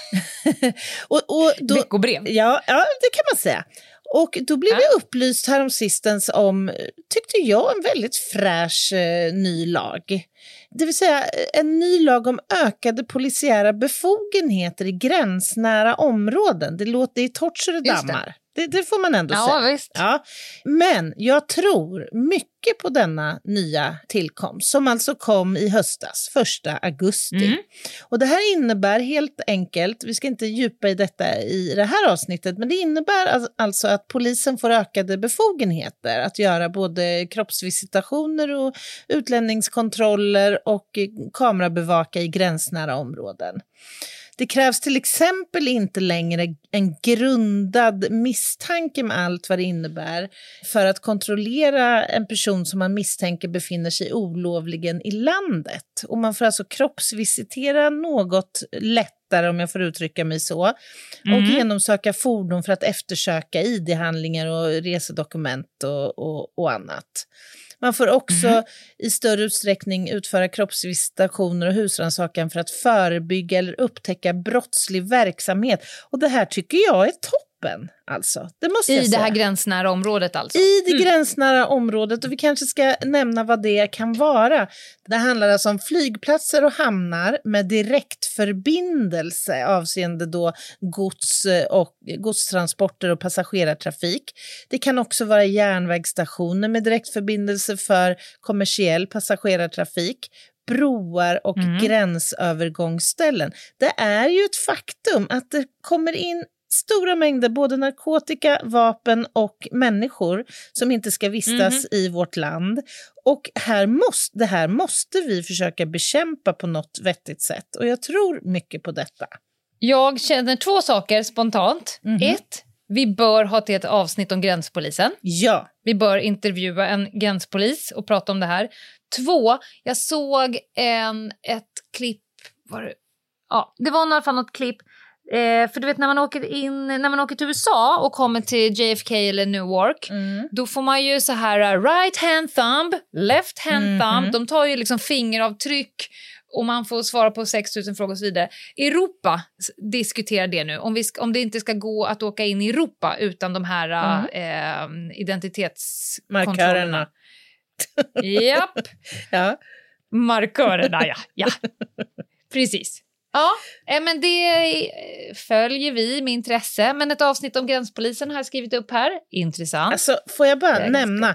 och då, veckobrev. Ja, det kan man säga. Och då blev jag upplyst häromsistens om, tyckte jag, en väldigt fräsch ny lag. Det vill säga en ny lag om ökade polisiära befogenheter i gränsnära områden. Det låter i torrt så det dammar. Det får man ändå säga. Visst. Ja, men jag tror mycket på denna nya tillkomst som alltså kom i höstas, 1 augusti. Och det här innebär helt enkelt, vi ska inte djupa i detta i det här avsnittet, men det innebär alltså att polisen får ökade befogenheter att göra både kroppsvisitationer och utlänningskontroller och kamerabevaka i gränsnära områden. Det krävs till exempel inte längre en grundad misstanke med allt vad det innebär för att kontrollera en person som man misstänker befinner sig olovligen i landet. Och man får alltså kroppsvisitera något lättare, om jag får uttrycka mig så, och genomsöka fordon för att eftersöka ID-handlingar och resedokument och annat. Man får också i större utsträckning utföra kroppsvisitationer och husrannsakan för att förebygga eller upptäcka brottslig verksamhet. Och det här tycker jag är toppen. Alltså, det måste jag säga. Det här gränsnära området alltså? I det gränsnära området, och vi kanske ska nämna vad det kan vara. Det handlar alltså om flygplatser och hamnar med direktförbindelse avseende då godstransporter och passagerartrafik. Det kan också vara järnvägsstationer med direktförbindelse för kommersiell passagerartrafik, broar och gränsövergångsställen. Det är ju ett faktum att det kommer in stora mängder både narkotika, vapen och människor som inte ska vistas i vårt land. Och det här måste vi försöka bekämpa på något vettigt sätt. Och jag tror mycket på detta. Jag känner 2 saker spontant. 1, vi bör ha till ett avsnitt om gränspolisen. Ja. Vi bör intervjua en gränspolis och prata om det här. 2, jag såg ett klipp. Det var i alla fall något klipp. För du vet, när man åker till USA och kommer till JFK eller Newark, då får man ju så här right hand thumb, left hand thumb. De tar ju liksom fingeravtryck och man får svara på 6000 frågor och så vidare. Europa diskuterar det nu. Om det inte ska gå att åka in i Europa utan de här identitetskontrollerna. Japp. Ja. Markörerna, ja. Precis. Ja, men det följer vi med intresse. Men ett avsnitt om gränspolisen har jag skrivit upp här. Intressant. Alltså, får jag bara nämna,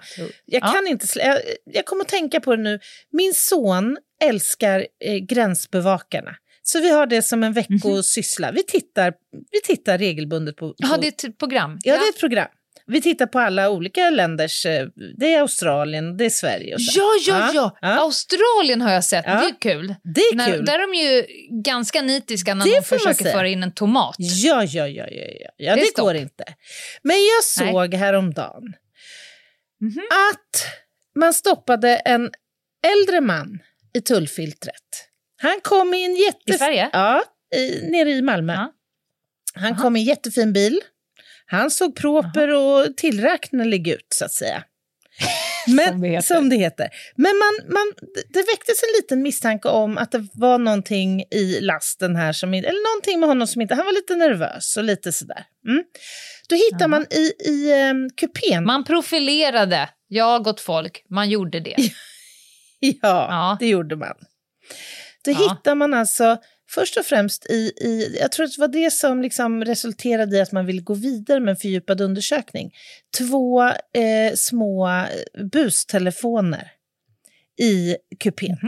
jag kommer att tänka på det nu. Min son älskar gränsbevakarna. Så vi har det som en veckosyssla. Vi tittar regelbundet på... Ja, det är ett program. Ja, det är ett program. Vi tittar på alla olika länders, det är Australien, det är Sverige och så. Ja. Australien har jag sett, det är kul. Det är kul. Där är de ju ganska nitiska när de försöker föra in en tomat. Ja, det går inte. Men jag såg häromdagen att man stoppade en äldre man i tullfiltret. Han kom i en I Sverige? Ja, nere i Malmö. Ja. Han kom i en jättefin bil. Han såg proper och tillräknelig ut, så att säga. Men, som det heter. Men det väcktes en liten misstanke om att det var någonting i lasten här, eller någonting med honom som inte... Han var lite nervös och lite sådär. Då hittar man i kupén... Man profilerade. Gott folk. Man gjorde det. Ja, det gjorde man. Då hittar man alltså... Först och främst jag tror att det var det som liksom resulterade i att man ville gå vidare med en fördjupad undersökning. 2 små bustelefoner i kupén.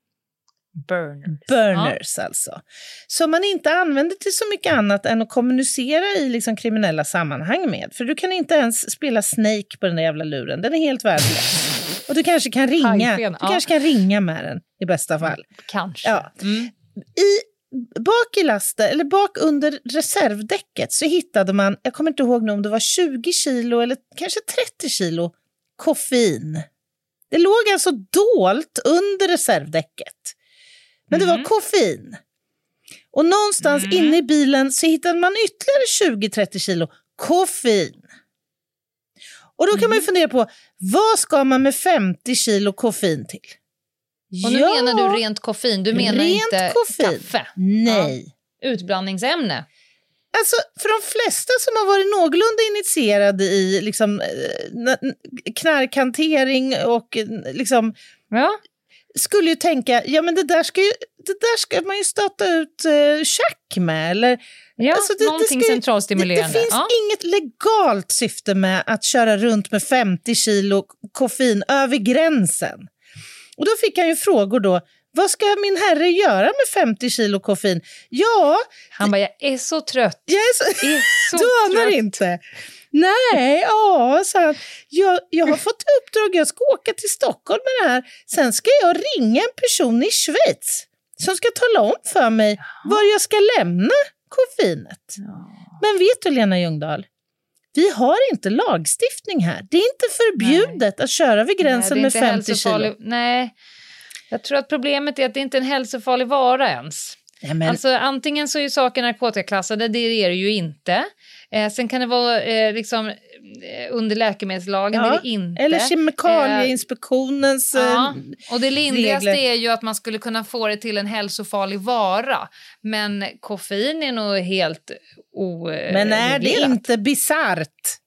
Burners alltså. Som man inte använder till så mycket annat än att kommunicera i liksom kriminella sammanhang med. För du kan inte ens spela Snake på den där jävla luren. Den är helt värdelös. Och du kanske kan ringa. Du kanske kan ringa med den i bästa fall. Kanske. Ja. Bak i lasten, eller bak under reservdäcket, så hittade man, jag kommer inte ihåg nu om det var 20 kilo eller kanske 30 kilo koffein. Det låg alltså dolt under reservdäcket. Men det var koffein. Och någonstans inne i bilen så hittade man ytterligare 20-30 kilo koffein. Och då kan man ju fundera på, vad ska man med 50 kilo koffein till? Och nu menar du rent koffein, du menar inte koffein. Kaffe? Nej. Ja. Utblandningsämne? Alltså, för de flesta som har varit någorlunda initierade i liksom, knarkhantering och liksom, skulle ju tänka, ja men det där ska man ju stöta ut tjack med. Eller, alltså någonting centralstimulerande. Det finns inget legalt syfte med att köra runt med 50 kilo koffein över gränsen. Och då fick han ju frågor då, vad ska min herre göra med 50 kilo koffein? Ja. Han bara, jag är så trött. Du anar inte. Nej, så jag har fått uppdrag, jag ska åka till Stockholm med det här. Sen ska jag ringa en person i Schweiz som ska tala om för mig var jag ska lämna koffeinet. Men vet du, Lena Ljungdahl? Vi har inte lagstiftning här. Det är inte förbjudet att köra vid gränsen med 50 kilo. Nej, jag tror att problemet är att det inte är en hälsofarlig vara ens. Nej, alltså antingen så är ju saker narkotikaklassade, det är det ju inte. Sen kan det vara under läkemedelslagen, det är det inte. Eller kemikalieinspektionens och det lindrigaste är ju att man skulle kunna få det till en hälsofarlig vara. Men koffein är nog helt Men är det inte bizarrt?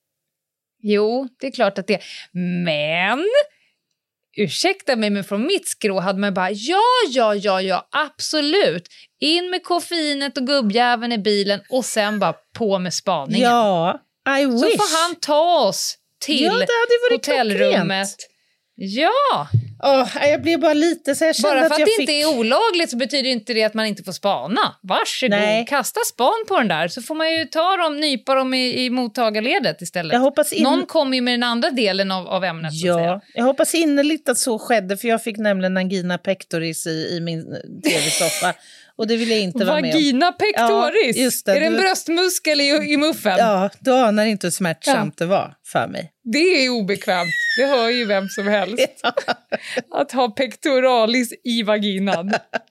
Jo, det är klart att det är. Men... ursäkta mig, men från mitt skrå hade man bara ja, absolut. In med koffeinet och gubbjäveln i bilen och sen bara på med spaningen. Ja, I wish. Så får han ta oss till hotellrummet. Klockrent. Ja. Jag blev bara lite så jag kände bara för att jag det inte är olagligt så betyder inte det att man inte får spana. Varsågod, kasta span på den där så får man ju nypa dem i mottagarledet istället. Jag hoppas någon kommer ju med den andra delen av ämnet. Ja, så att säga. Jag hoppas innerligt att så skedde, för jag fick nämligen angina pectoris i min tv-soffa. Och det vill jag inte vara med om. Vagina pectoris? Ja, just det. Är det en bröstmuskel i muffen? Ja, du anar inte hur smärtsamt det var för mig. Det är obekvämt. Det hör ju vem som helst. Att ha pectoralis i vaginan.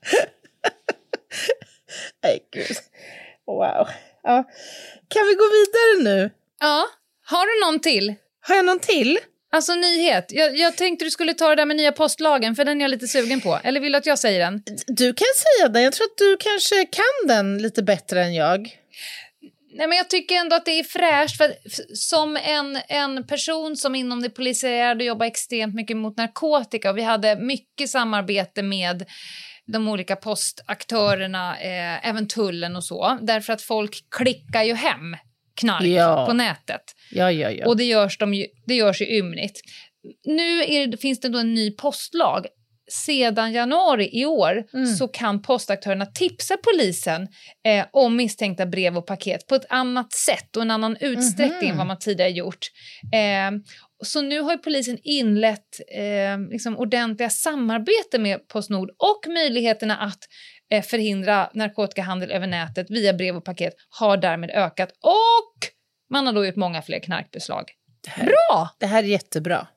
Nej, gud. Wow. Ja. Kan vi gå vidare nu? Ja. Har du någon till? Har jag någon till? Alltså nyhet. Jag tänkte du skulle ta det där med nya postlagen, för den är jag lite sugen på. Eller vill du att jag säger den? Du kan säga den. Jag tror att du kanske kan den lite bättre än jag. Nej, men jag tycker ändå att det är fräscht. För som en person som inom det polisiära jobbar extremt mycket mot narkotika. Och vi hade mycket samarbete med de olika postaktörerna, även tullen och så. Därför att folk klickar ju hem knark på nätet. Ja. Och det görs ju ymnigt. Nu finns det då en ny postlag. sedan januari i år så kan postaktörerna tipsa polisen om misstänkta brev och paket på ett annat sätt och en annan utsträckning än vad man tidigare gjort. Så nu har ju polisen inlett liksom ordentliga samarbete med Postnord och möjligheterna att förhindra narkotikahandel över nätet via brev och paket har därmed ökat och man har då gjort många fler knarkbeslag. Bra! Det här är jättebra.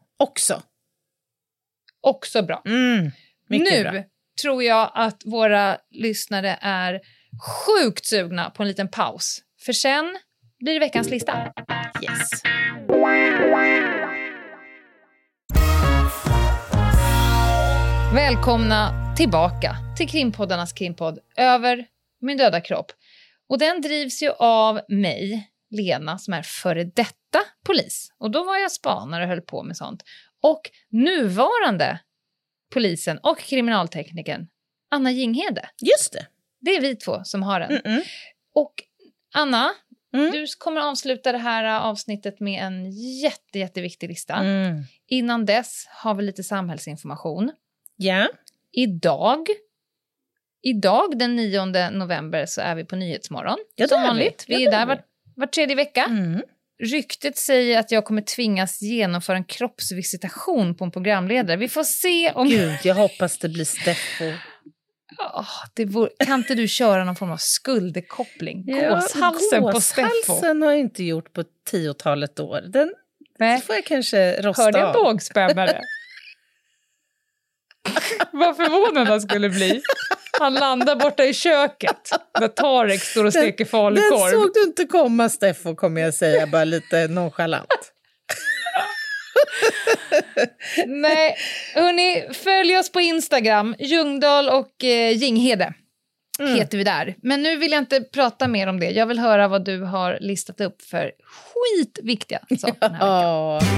Också bra. Nu bra. tror jag att våra lyssnare är sjukt sugna på en liten paus. För sen blir det veckans lista. Yes. Välkomna tillbaka till krimpoddarnas krimpodd Över min döda kropp. Och den drivs ju av mig, Lena, som är före detta polis. Och då var jag spanare och höll på med sånt. Och nuvarande polisen och kriminalteknikern Anna Jinghede. Just det. Det är vi två som har den. Och Anna, du kommer avsluta det här avsnittet med en jätteviktig lista. Innan dess har vi lite samhällsinformation. Ja. Idag den 9 november så är vi på Nyhetsmorgon. Ja, som vanligt. Vi är där var tredje vecka. Ryktet säger att jag kommer tvingas genomföra en kroppsvisitation på en programledare. Vi får se om... Gud, jag hoppas det blir Steffo. Kan inte du köra någon form av skuldkoppling? Gåshalsen på Steffo. Gåshalsen har jag inte gjort på 10-talet år. Den får jag kanske rosta Hörde en av. bågspämmare? Vad förvånad han skulle bli. Han landar borta i köket där Tarek står och steker falukorv. Den såg du inte komma, Steffo, kommer jag säga, bara lite nonchalant. Nej, hörni, följ oss på Instagram. Ljungdahl och Jinghede heter vi där. Men nu vill jag inte prata mer om det. Jag vill höra vad du har listat upp för skitviktiga saker den här veckan.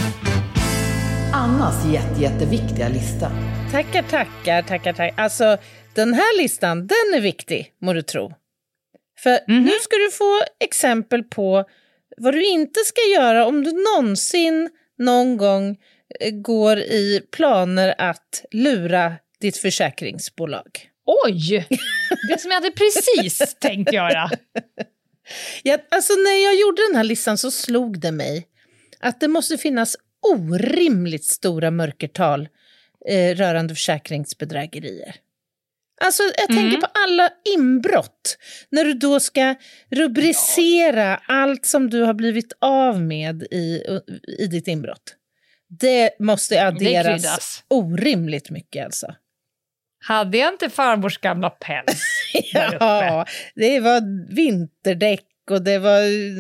Annas jätteviktiga lista. Tackar. Alltså, den här listan, den är viktig, må du tro. För nu ska du få exempel på vad du inte ska göra om du någon gång går i planer att lura ditt försäkringsbolag. Oj! Det som jag hade precis tänkt göra. Ja, alltså när jag gjorde den här listan så slog det mig att det måste finnas orimligt stora mörkertal rörande försäkringsbedrägerier. Alltså jag tänker på alla inbrott. När du då ska rubricera allt som du har blivit av med i ditt inbrott. Det måste adderas orimligt mycket alltså. Hade jag inte farmors gamla päls? Ja, det var vinterdäck och det var...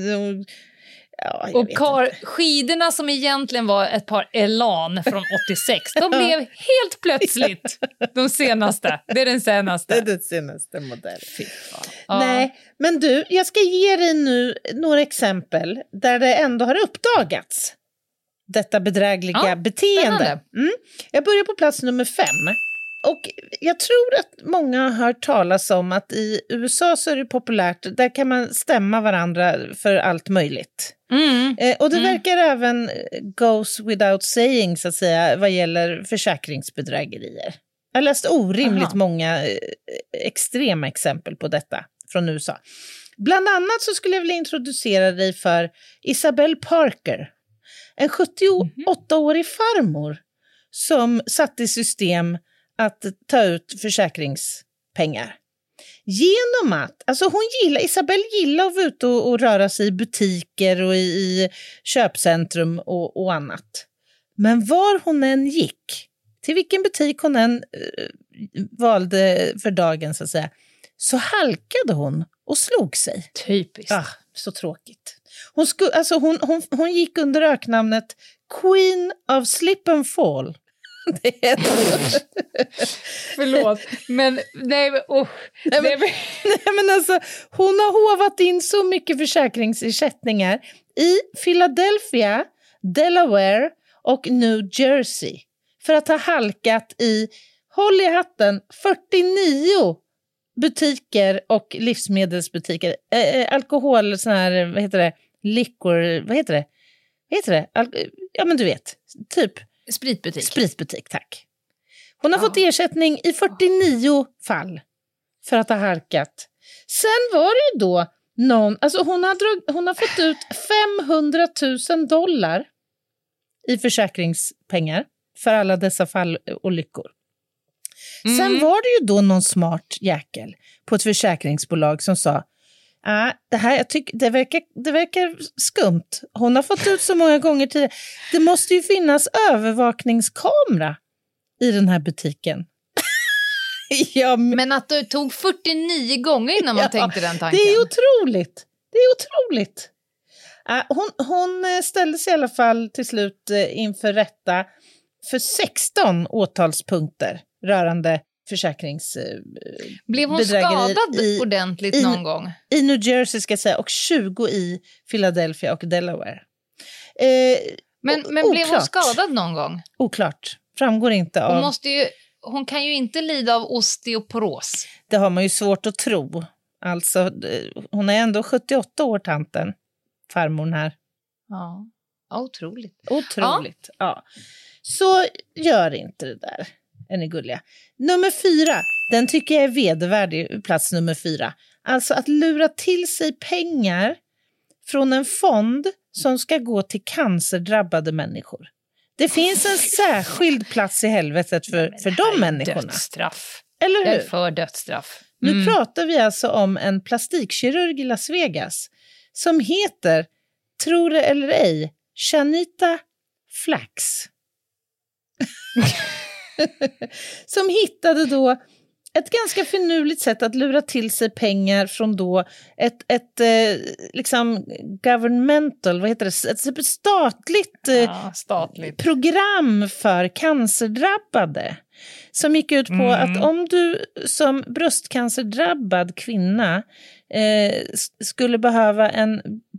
Ja, och skidorna som egentligen var ett par Elan från 86, de blev helt plötsligt de senaste. Det är den senaste. Det är den senaste modellen. Nej, men du, jag ska ge dig nu några exempel där det ändå har uppdagats. Detta bedrägliga beteende. Jag börjar på plats nummer 5. Och jag tror att många har hört talas om att i USA så är det populärt, där kan man stämma varandra för allt möjligt. Och det verkar även goes without saying, så att säga, vad gäller försäkringsbedrägerier. Jag har läst orimligt många extrema exempel på detta från USA. Bland annat så skulle jag vilja introducera dig för Isabelle Parker, en 78-årig farmor som satt i system att ta ut försäkringspengar. Genom att, alltså Isabelle gillar att vara ute och röra sig i butiker och i köpcentrum och annat. Men var hon än gick, till vilken butik hon än valde för dagen så att säga, så halkade hon och slog sig. Typiskt. Så tråkigt. Hon gick under öknamnet Queen of Slip and Fall. Förlåt, men nej, men alltså, hon har hovat in så mycket försäkringsersättningar i Philadelphia, Delaware och New Jersey för att ha halkat i, håll i hatten, 49 butiker och livsmedelsbutiker, alkohol, sån här, vad heter det, liquor, vad heter det, ja men du vet, typ spritbutik. Spritbutik, tack. Hon har fått ersättning i 49 fall för att ha harkat. Sen var det ju då hon har fått ut $500,000 i försäkringspengar för alla dessa fallolyckor. Sen var det ju då någon smart jäkel på ett försäkringsbolag som sa det här, jag tycker, det verkar skumt. Hon har fått ut så många gånger tidigare. Det måste ju finnas övervakningskamera i den här butiken. Men att du tog 49 gånger innan man tänkte den tanken. Det är otroligt. Hon ställde sig i alla fall till slut inför rätta för 16 åtalspunkter rörande Blev hon skadad ordentligt någon gång? I New Jersey ska jag säga, och 20 i Philadelphia och Delaware. Men blev hon skadad någon gång? Oklart. Framgår inte av... Hon kan ju inte lida av osteoporos. Det har man ju svårt att tro. Alltså, hon är ändå 78 år, tanten. Farmor här. Ja, otroligt. Ja. Så gör inte det där. Är ni gulliga? Nummer 4, den tycker jag är vedervärdig, plats nummer 4. Alltså att lura till sig pengar från en fond som ska gå till cancerdrabbade människor. Det finns en särskild plats i helvetet för de människorna. Dödsstraff. Eller hur? Jag är för dödsstraff. Nu pratar vi alltså om en plastikkirurg i Las Vegas som heter, tror det eller ej, Shanita Flax. Som hittade då ett ganska finurligt sätt att lura till sig pengar från då ett liksom governmental, vad heter det, ett statligt program för cancerdrabbade som gick ut på att om du som bröstcancerdrabbad kvinna skulle behöva en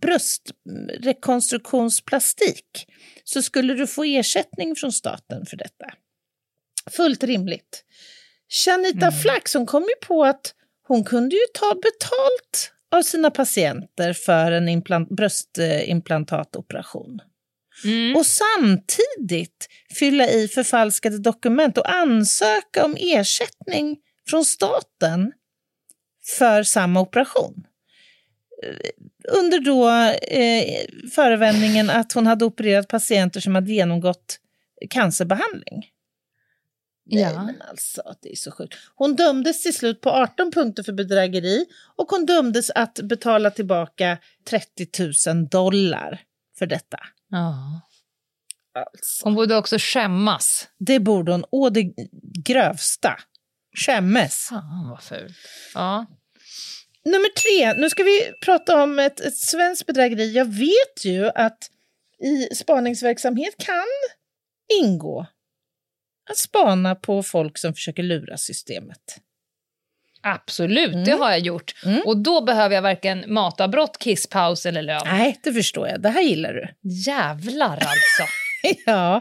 bröstrekonstruktionsplastik så skulle du få ersättning från staten för detta. Fullt rimligt. Shanita Flax, hon kom ju på att hon kunde ju ta betalt av sina patienter för en bröstimplantatooperation. Och samtidigt fylla i förfalskade dokument och ansöka om ersättning från staten för samma operation. Under då förevändningen att hon hade opererat patienter som hade genomgått cancerbehandling. Nej, men alltså, det är så sjukt. Hon dömdes till slut på 18 punkter för bedrägeri och hon dömdes att betala tillbaka $30,000 för detta. Ja. Alltså. Hon borde också skämmas. Det borde hon. Och det grövsta. Skämmes. Vad fult. Ja. Nummer 3. Nu ska vi prata om ett svenskt bedrägeri. Jag vet ju att i spaningsverksamhet kan ingå att spana på folk som försöker lura systemet. Absolut, det har jag gjort. Och då behöver jag varken matavbrott, kisspaus eller lön. Nej, det förstår jag. Det här gillar du. Jävlar alltså. Ja.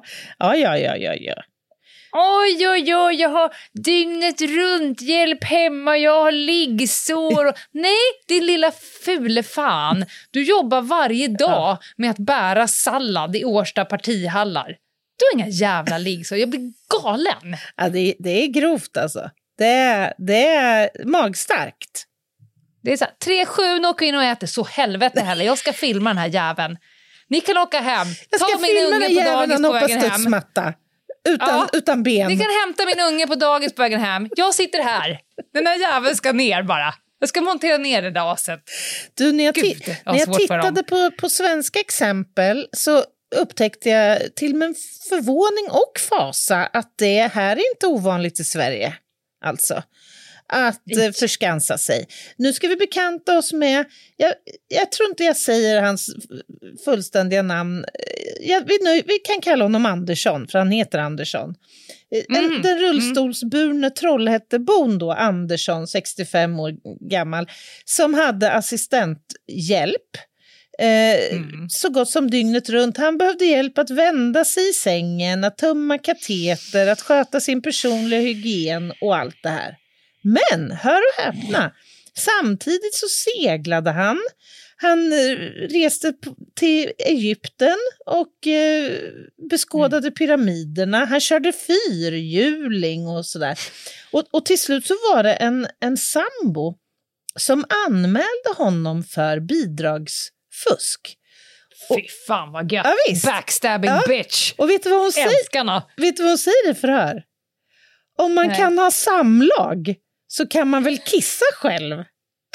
Oj, jag har dygnet runt hjälp hemma, jag har liggsår. Nej, din lilla fule fan. Du jobbar varje dag med att bära sallad i Årsta partihallar. Du har inga jävla liggsår, jag blir galen. Ja, det är grovt alltså. Det är magstarkt. Det är så här, 3-7 åker in och äter så helvete heller. Jag ska filma den här jäveln. Ni kan åka hem. Jag ska filma den jäveln på vägen hem. Utan ben. Ni kan hämta min unge på dagis på vägen hem. Jag sitter här. Den här jäveln ska ner bara. Jag ska montera ner det där aset. Du, när jag tittade på svenska exempel så upptäckte jag till min förvåning och fasa att det här är inte ovanligt i Sverige. Alltså, att förskansa sig. Nu ska vi bekanta oss med, jag tror inte jag säger hans fullständiga namn. Vi kan kalla honom Andersson, för han heter Andersson. Den rullstolsburne Trollhättebon då, Andersson, 65 år gammal, som hade assistenthjälp. Så gott som dygnet runt. Han behövde hjälp att vända sig i sängen, att tömma kateter, att sköta sin personliga hygien och allt det här. Men, hör och häpna, samtidigt så seglade han. Han reste till Egypten och beskådade pyramiderna. Han körde fyrhjuling och sådär. Och till slut så var det en sambo som anmälde honom för bidragsfusk. Fy fan vad gött. Ja, visst. Backstabbing bitch. Och vet du vad hon Älskarna. Vet du vad hon säger i förhör? Om man kan ha samlag så kan man väl kissa själv.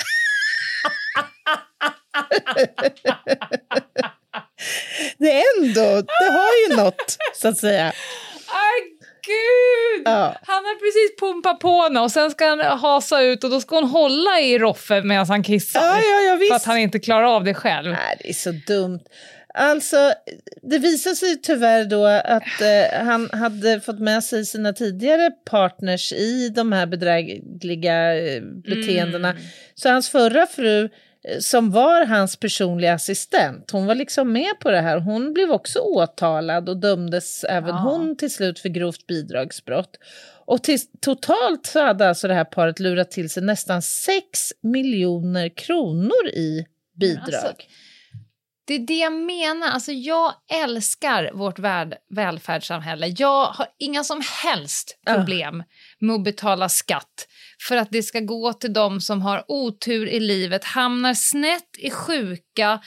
Det är ändå, det har ju något så att säga. Ay, gud! Ja. Han har precis pumpat på henne och sen ska han hasa ut och då ska hon hålla i Roffe medan han kissar. Ja, visst. För att han inte klarar av det själv. Nej, det är så dumt. Alltså, det visar sig tyvärr då att han hade fått med sig sina tidigare partners i de här bedrägliga beteendena. Så hans förra fru, som var hans personliga assistent, hon var liksom med på det här. Hon blev också åtalad och dömdes även hon till slut för grovt bidragsbrott. Och totalt så hade alltså det här paret lurat till sig nästan 6 miljoner kronor i bidrag. Alltså, det är det jag menar. Alltså, jag älskar vårt välfärdssamhälle. Jag har inga som helst problem med att betala skatt. För att det ska gå till de som har otur i livet, hamnar snett, är sjuka,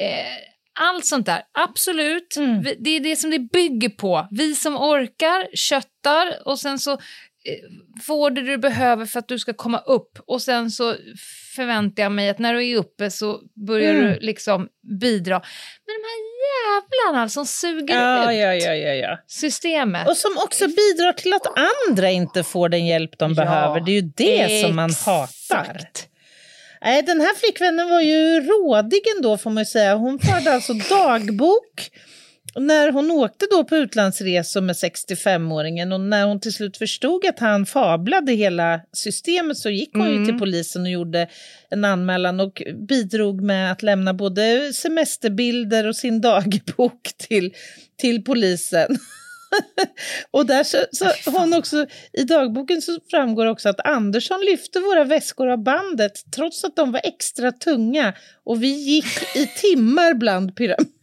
allt sånt där. Absolut, det är det som det bygger på. Vi som orkar, köttar och sen så får det du behöver för att du ska komma upp. Och sen så förväntar jag mig att när du är uppe så börjar du liksom bidra. Men de här jävlarna som suger ut systemet. Och som också bidrar till att andra inte får den hjälp de behöver. Det är ju det som man hatar. Nej, den här flickvännen var ju rådig ändå får man ju säga. Hon förde alltså dagbok när hon åkte då på utlandsresor med 65-åringen och när hon till slut förstod att han fablade hela systemet så gick hon ju till polisen och gjorde en anmälan och bidrog med att lämna både semesterbilder och sin dagbok till polisen. Och där så hon också i dagboken så framgår också att Andersson lyfte våra väskor av bandet trots att de var extra tunga och vi gick i timmar bland pyramiderna.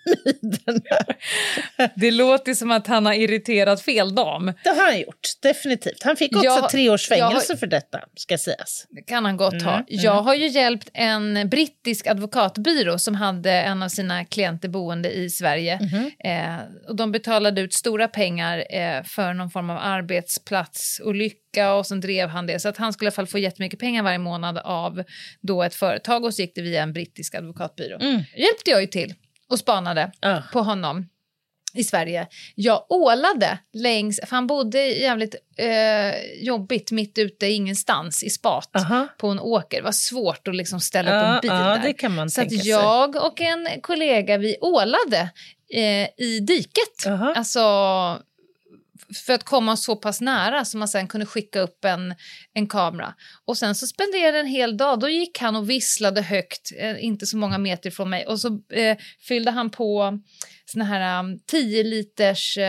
Det låter som att han har irriterat fel dam. Det har han gjort, definitivt. Han fick också 3 års fängelse för detta, ska sägas. Det kan han gott ha. Jag har ju hjälpt en brittisk advokatbyrå som hade en av sina klienter boende i Sverige. Och de betalade ut stora pengar för någon form av arbetsplats och lycka och sen drev han det. Så att han skulle i alla fall få jättemycket pengar varje månad av då ett företag och så gick det via en brittisk advokatbyrå. Hjälpte jag ju till och spanade på honom i Sverige. Jag ålade längs, för han bodde jävligt jobbigt mitt ute ingenstans i spat på en åker. Det var svårt att liksom ställa upp en bil där. Det kan man så att tänka sig. jag och en kollega, vi ålade i diket. Alltså för att komma så pass nära så man sen kunde skicka upp en kamera. Och sen så spenderade en hel dag. Då gick han och visslade högt, inte så många meter från mig. Och så fyllde han på såna här 10 liters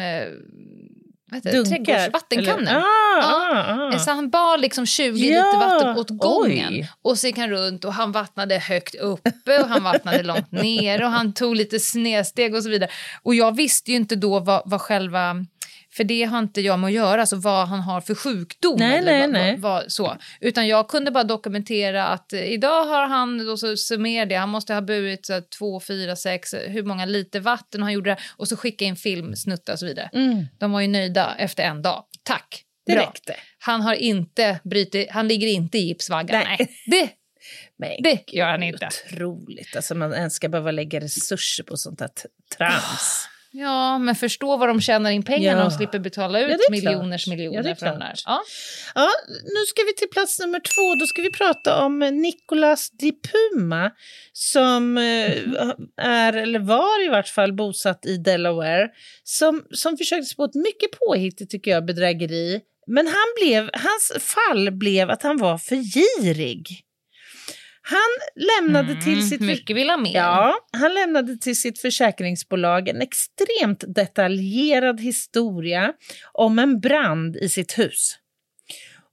trädgårdsvattenkannor. Så han bar liksom 20 liter vatten åt gången. Oj. Och så gick han runt och han vattnade högt uppe och han vattnade långt ner och han tog lite snedsteg och så vidare. Och jag visste ju inte då vad själva... För det har inte jag med att göra, så vad han har för sjukdom. Nej. Så. Utan jag kunde bara dokumentera att idag har han, då så summerade jag, han måste ha burit 2, 4, 6, hur många liter vatten han gjorde det. Och så skicka in filmsnuttar och så vidare. De var ju nöjda efter en dag. Tack. Det räckte. Han har inte han ligger inte i gipsvaggan. Nej. Det gör han inte. Otroligt, alltså man ens ska behöva lägga resurser på sånt här trams. Ja, men förstå vad de tjänar in pengar när de slipper betala ut miljoner för de där. Ja, nu ska vi till plats nummer 2. Då ska vi prata om Nicolas Di Puma som är, eller var i vart fall, bosatt i Delaware. Som försökte på ett mycket påhittigt, tycker jag, bedrägeri. Men hans fall blev att han var för girig. Han lämnade till sitt mycket vill ha mer. Ja, han lämnade till sitt försäkringsbolag en extremt detaljerad historia om en brand i sitt hus.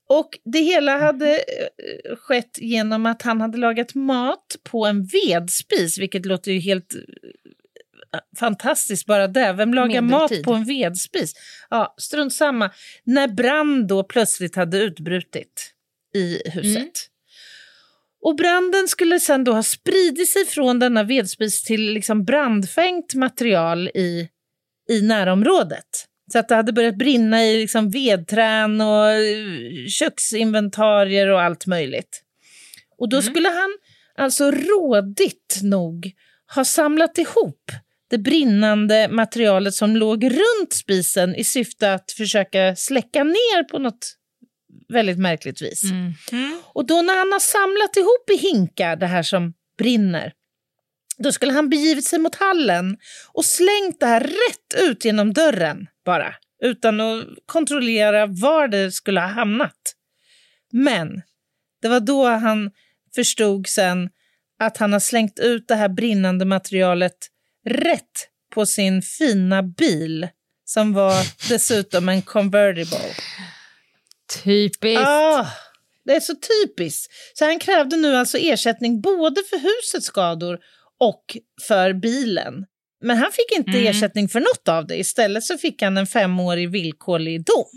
Och det hela hade skett genom att han hade lagat mat på en vedspis, vilket låter ju helt fantastiskt bara där. Vem lagar mat på en vedspis? Ja, strunt samma. När brand då plötsligt hade utbrutit i huset. Och branden skulle sen då ha spridit sig från denna vedspis till liksom brandfängt material i närområdet. Så att det hade börjat brinna i liksom vedträn och köksinventarier och allt möjligt. Och då skulle han alltså rådigt nog ha samlat ihop det brinnande materialet som låg runt spisen i syfte att försöka släcka ner på något väldigt märkligt vis. Och då när han har samlat ihop i hinkar det här som brinner, då skulle han begivit sig mot hallen och slängt det här rätt ut genom dörren bara, utan att kontrollera var det skulle ha hamnat. Men det var då han förstod sen att han har slängt ut det här brinnande materialet rätt på sin fina bil som var dessutom en convertible. Typiskt. Det är så typiskt. Så han krävde nu alltså ersättning både för husets skador och för bilen. Men han fick inte ersättning för något av det. Istället så fick han en 5-årig villkorlig dom.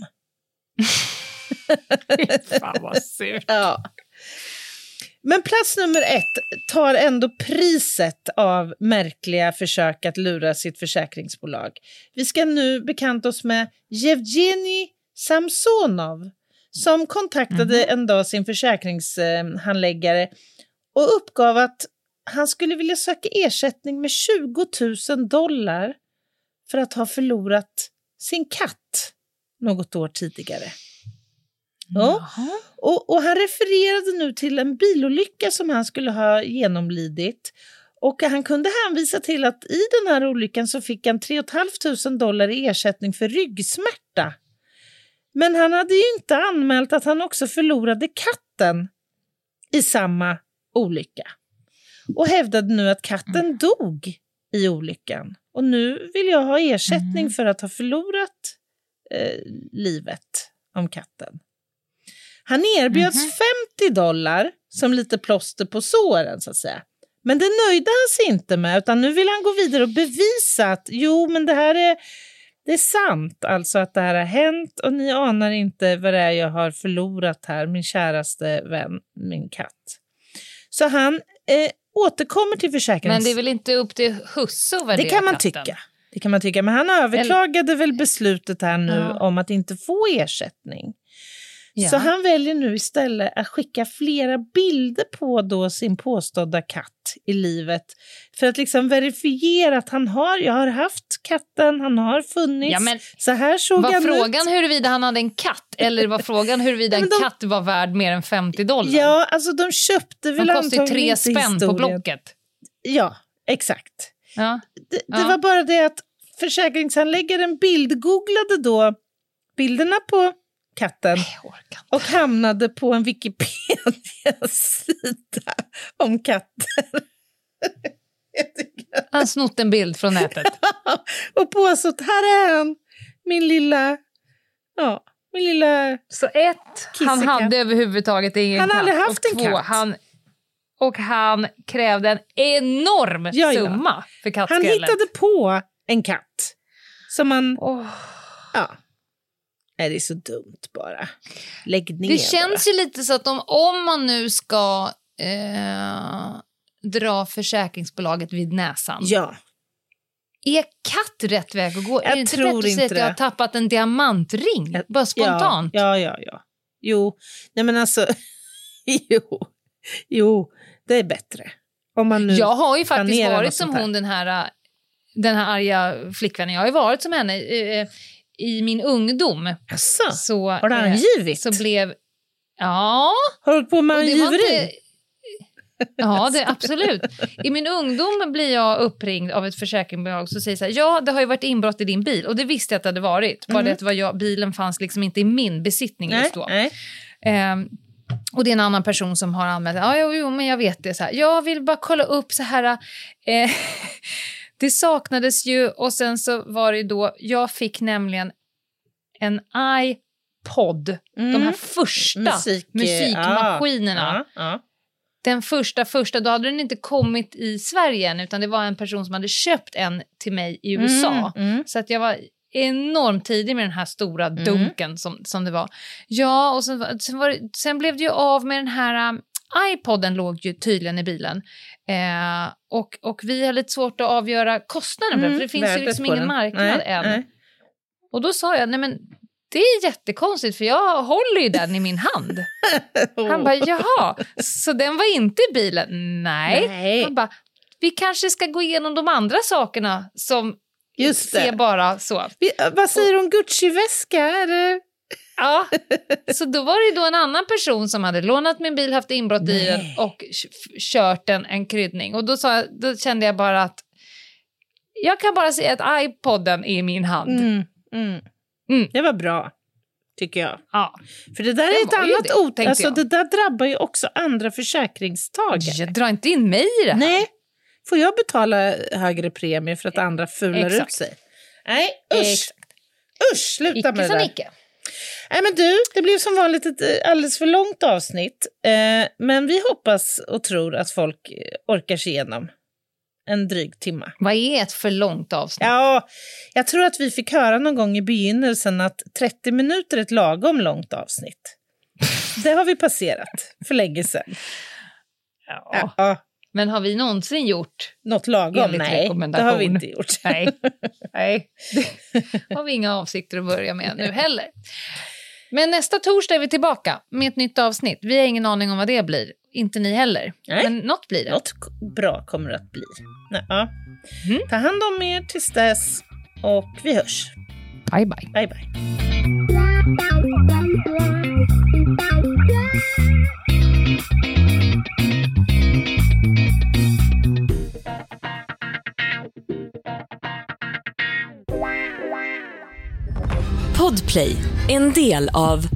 Fan vad surt. Ja. Men plats nummer 1 tar ändå priset av märkliga försök att lura sitt försäkringsbolag. Vi ska nu bekanta oss med Yevgeny Samsonov som kontaktade en dag sin försäkringshandläggare och uppgav att han skulle vilja söka ersättning med $20,000 för att ha förlorat sin katt något år tidigare. Ja. Och han refererade nu till en bilolycka som han skulle ha genomlidit. Och han kunde hänvisa till att i den här olyckan så fick han $3,500 i ersättning för ryggsmärta. Men han hade ju inte anmält att han också förlorade katten i samma olycka. Och hävdade nu att katten dog i olyckan. Och nu vill jag ha ersättning för att ha förlorat livet om katten. Han erbjöds $50 som lite plåster på såren så att säga. Men det nöjde han sig inte med, utan nu vill han gå vidare och bevisa att men det här det är sant, alltså att det här har hänt och ni anar inte vad det är jag har förlorat här, min käraste vän, min katt. Så han återkommer till Men det är väl inte upp till husse att värdera det kan man katten. tycka. Det kan man tycka, men han överklagade väl beslutet här nu om att inte få ersättning. Ja. Så han väljer nu istället att skicka flera bilder på då sin påstådda katt i livet. För att liksom verifiera att jag har haft katten, han har funnits. Ja, men så här såg han ut. Var frågan huruvida han hade en katt eller var frågan huruvida en katt var värd mer än $50? Ja, alltså de köpte väl antagligen 3 spänn på Blocket. Ja, exakt. Ja. Det var bara det att försäkringshandläggaren bildgooglade då bilderna på katten och hamnade på en Wikipedia-sida om katter. Han snott en bild från nätet. Och påstått, här är han, min lilla Så 1, han hade överhuvudtaget ingen katt. Han hade haft en katt. Han krävde en enorm summa för kattskrället. Han hittade på en katt som man... Nej, det är så dumt bara. Lägg ner. Det känns ju lite så att om man nu ska dra försäkringsbolaget vid näsan. Ja. Är katt rätt väg att gå? Jag är det inte rätt att säga att jag har tappat en diamantring? Bara spontant. Ja. Jo, nej men alltså... jo, det är bättre. Om man nu jag har ju faktiskt varit som hon, den här arga flickvännen. Jag har ju varit som henne i min ungdom. Asså, så, har du angivit? Så blev... Ja. Har du på med angiveri? Ja, det absolut. I min ungdom blir jag uppringd av ett försäkringsbolag som säger så här, ja, det har ju varit inbrott i din bil. Och det visste jag att det hade varit. Bara det att bilen fanns liksom inte i min besittning just då. Nej. Och det är en annan person som har anmält. Jo, men jag vet det. Så här. Jag vill bara kolla upp så här... det saknades ju och sen så var det då, jag fick nämligen en iPod. De här första musikmaskinerna. Den första, då hade den inte kommit i Sverige än, utan det var en person som hade köpt en till mig i USA. Så att jag var enormt tidig med den här stora dunken som det var. Ja, och sen blev det ju av med den här iPoden, låg ju tydligen i bilen. Och vi har lite svårt att avgöra kostnaden för det finns ju liksom ingen marknad än. Nej. Och då sa jag, nej men det är jättekonstigt för jag håller ju den i min hand. Han bara, jaha, så den var inte i bilen? Nej. Han bara, vi kanske ska gå igenom de andra sakerna som ser bara så. Vad säger du om Gucci-väska? Ja, så då var det då en annan person som hade lånat min bil, haft inbrott i den och kört en kryddning. Och då kände jag bara att jag kan bara säga att iPoden är i min hand. Det var bra, tycker jag. Ja. För det där är ett annat ord. Alltså, det där drabbar ju också andra försäkringstagare. Jag drar inte in mig i det här. Nej, får jag betala högre premie för att andra fular ut sig? Nej, usch, sluta med det där. Icke. Nej, men du, det blev som vanligt ett alldeles för långt avsnitt. Men vi hoppas och tror att folk orkar sig igenom en dryg timme. Vad är ett för långt avsnitt? Ja, jag tror att vi fick höra någon gång i begynnelsen att 30 minuter är ett lagom långt avsnitt. Det har vi passerat för länge sedan. Ja. Men har vi någonsin gjort något lagom? Nej, det har vi inte gjort. Nej. Det har vi inga avsikter att börja med nu heller. Men nästa torsdag är vi tillbaka med ett nytt avsnitt. Vi har ingen aning om vad det blir. Inte ni heller. Nej. Men något blir det. Något bra kommer det att bli. Ja. Ta hand om er tills dess. Och vi hörs. Bye bye. Bye bye. Podplay, en del av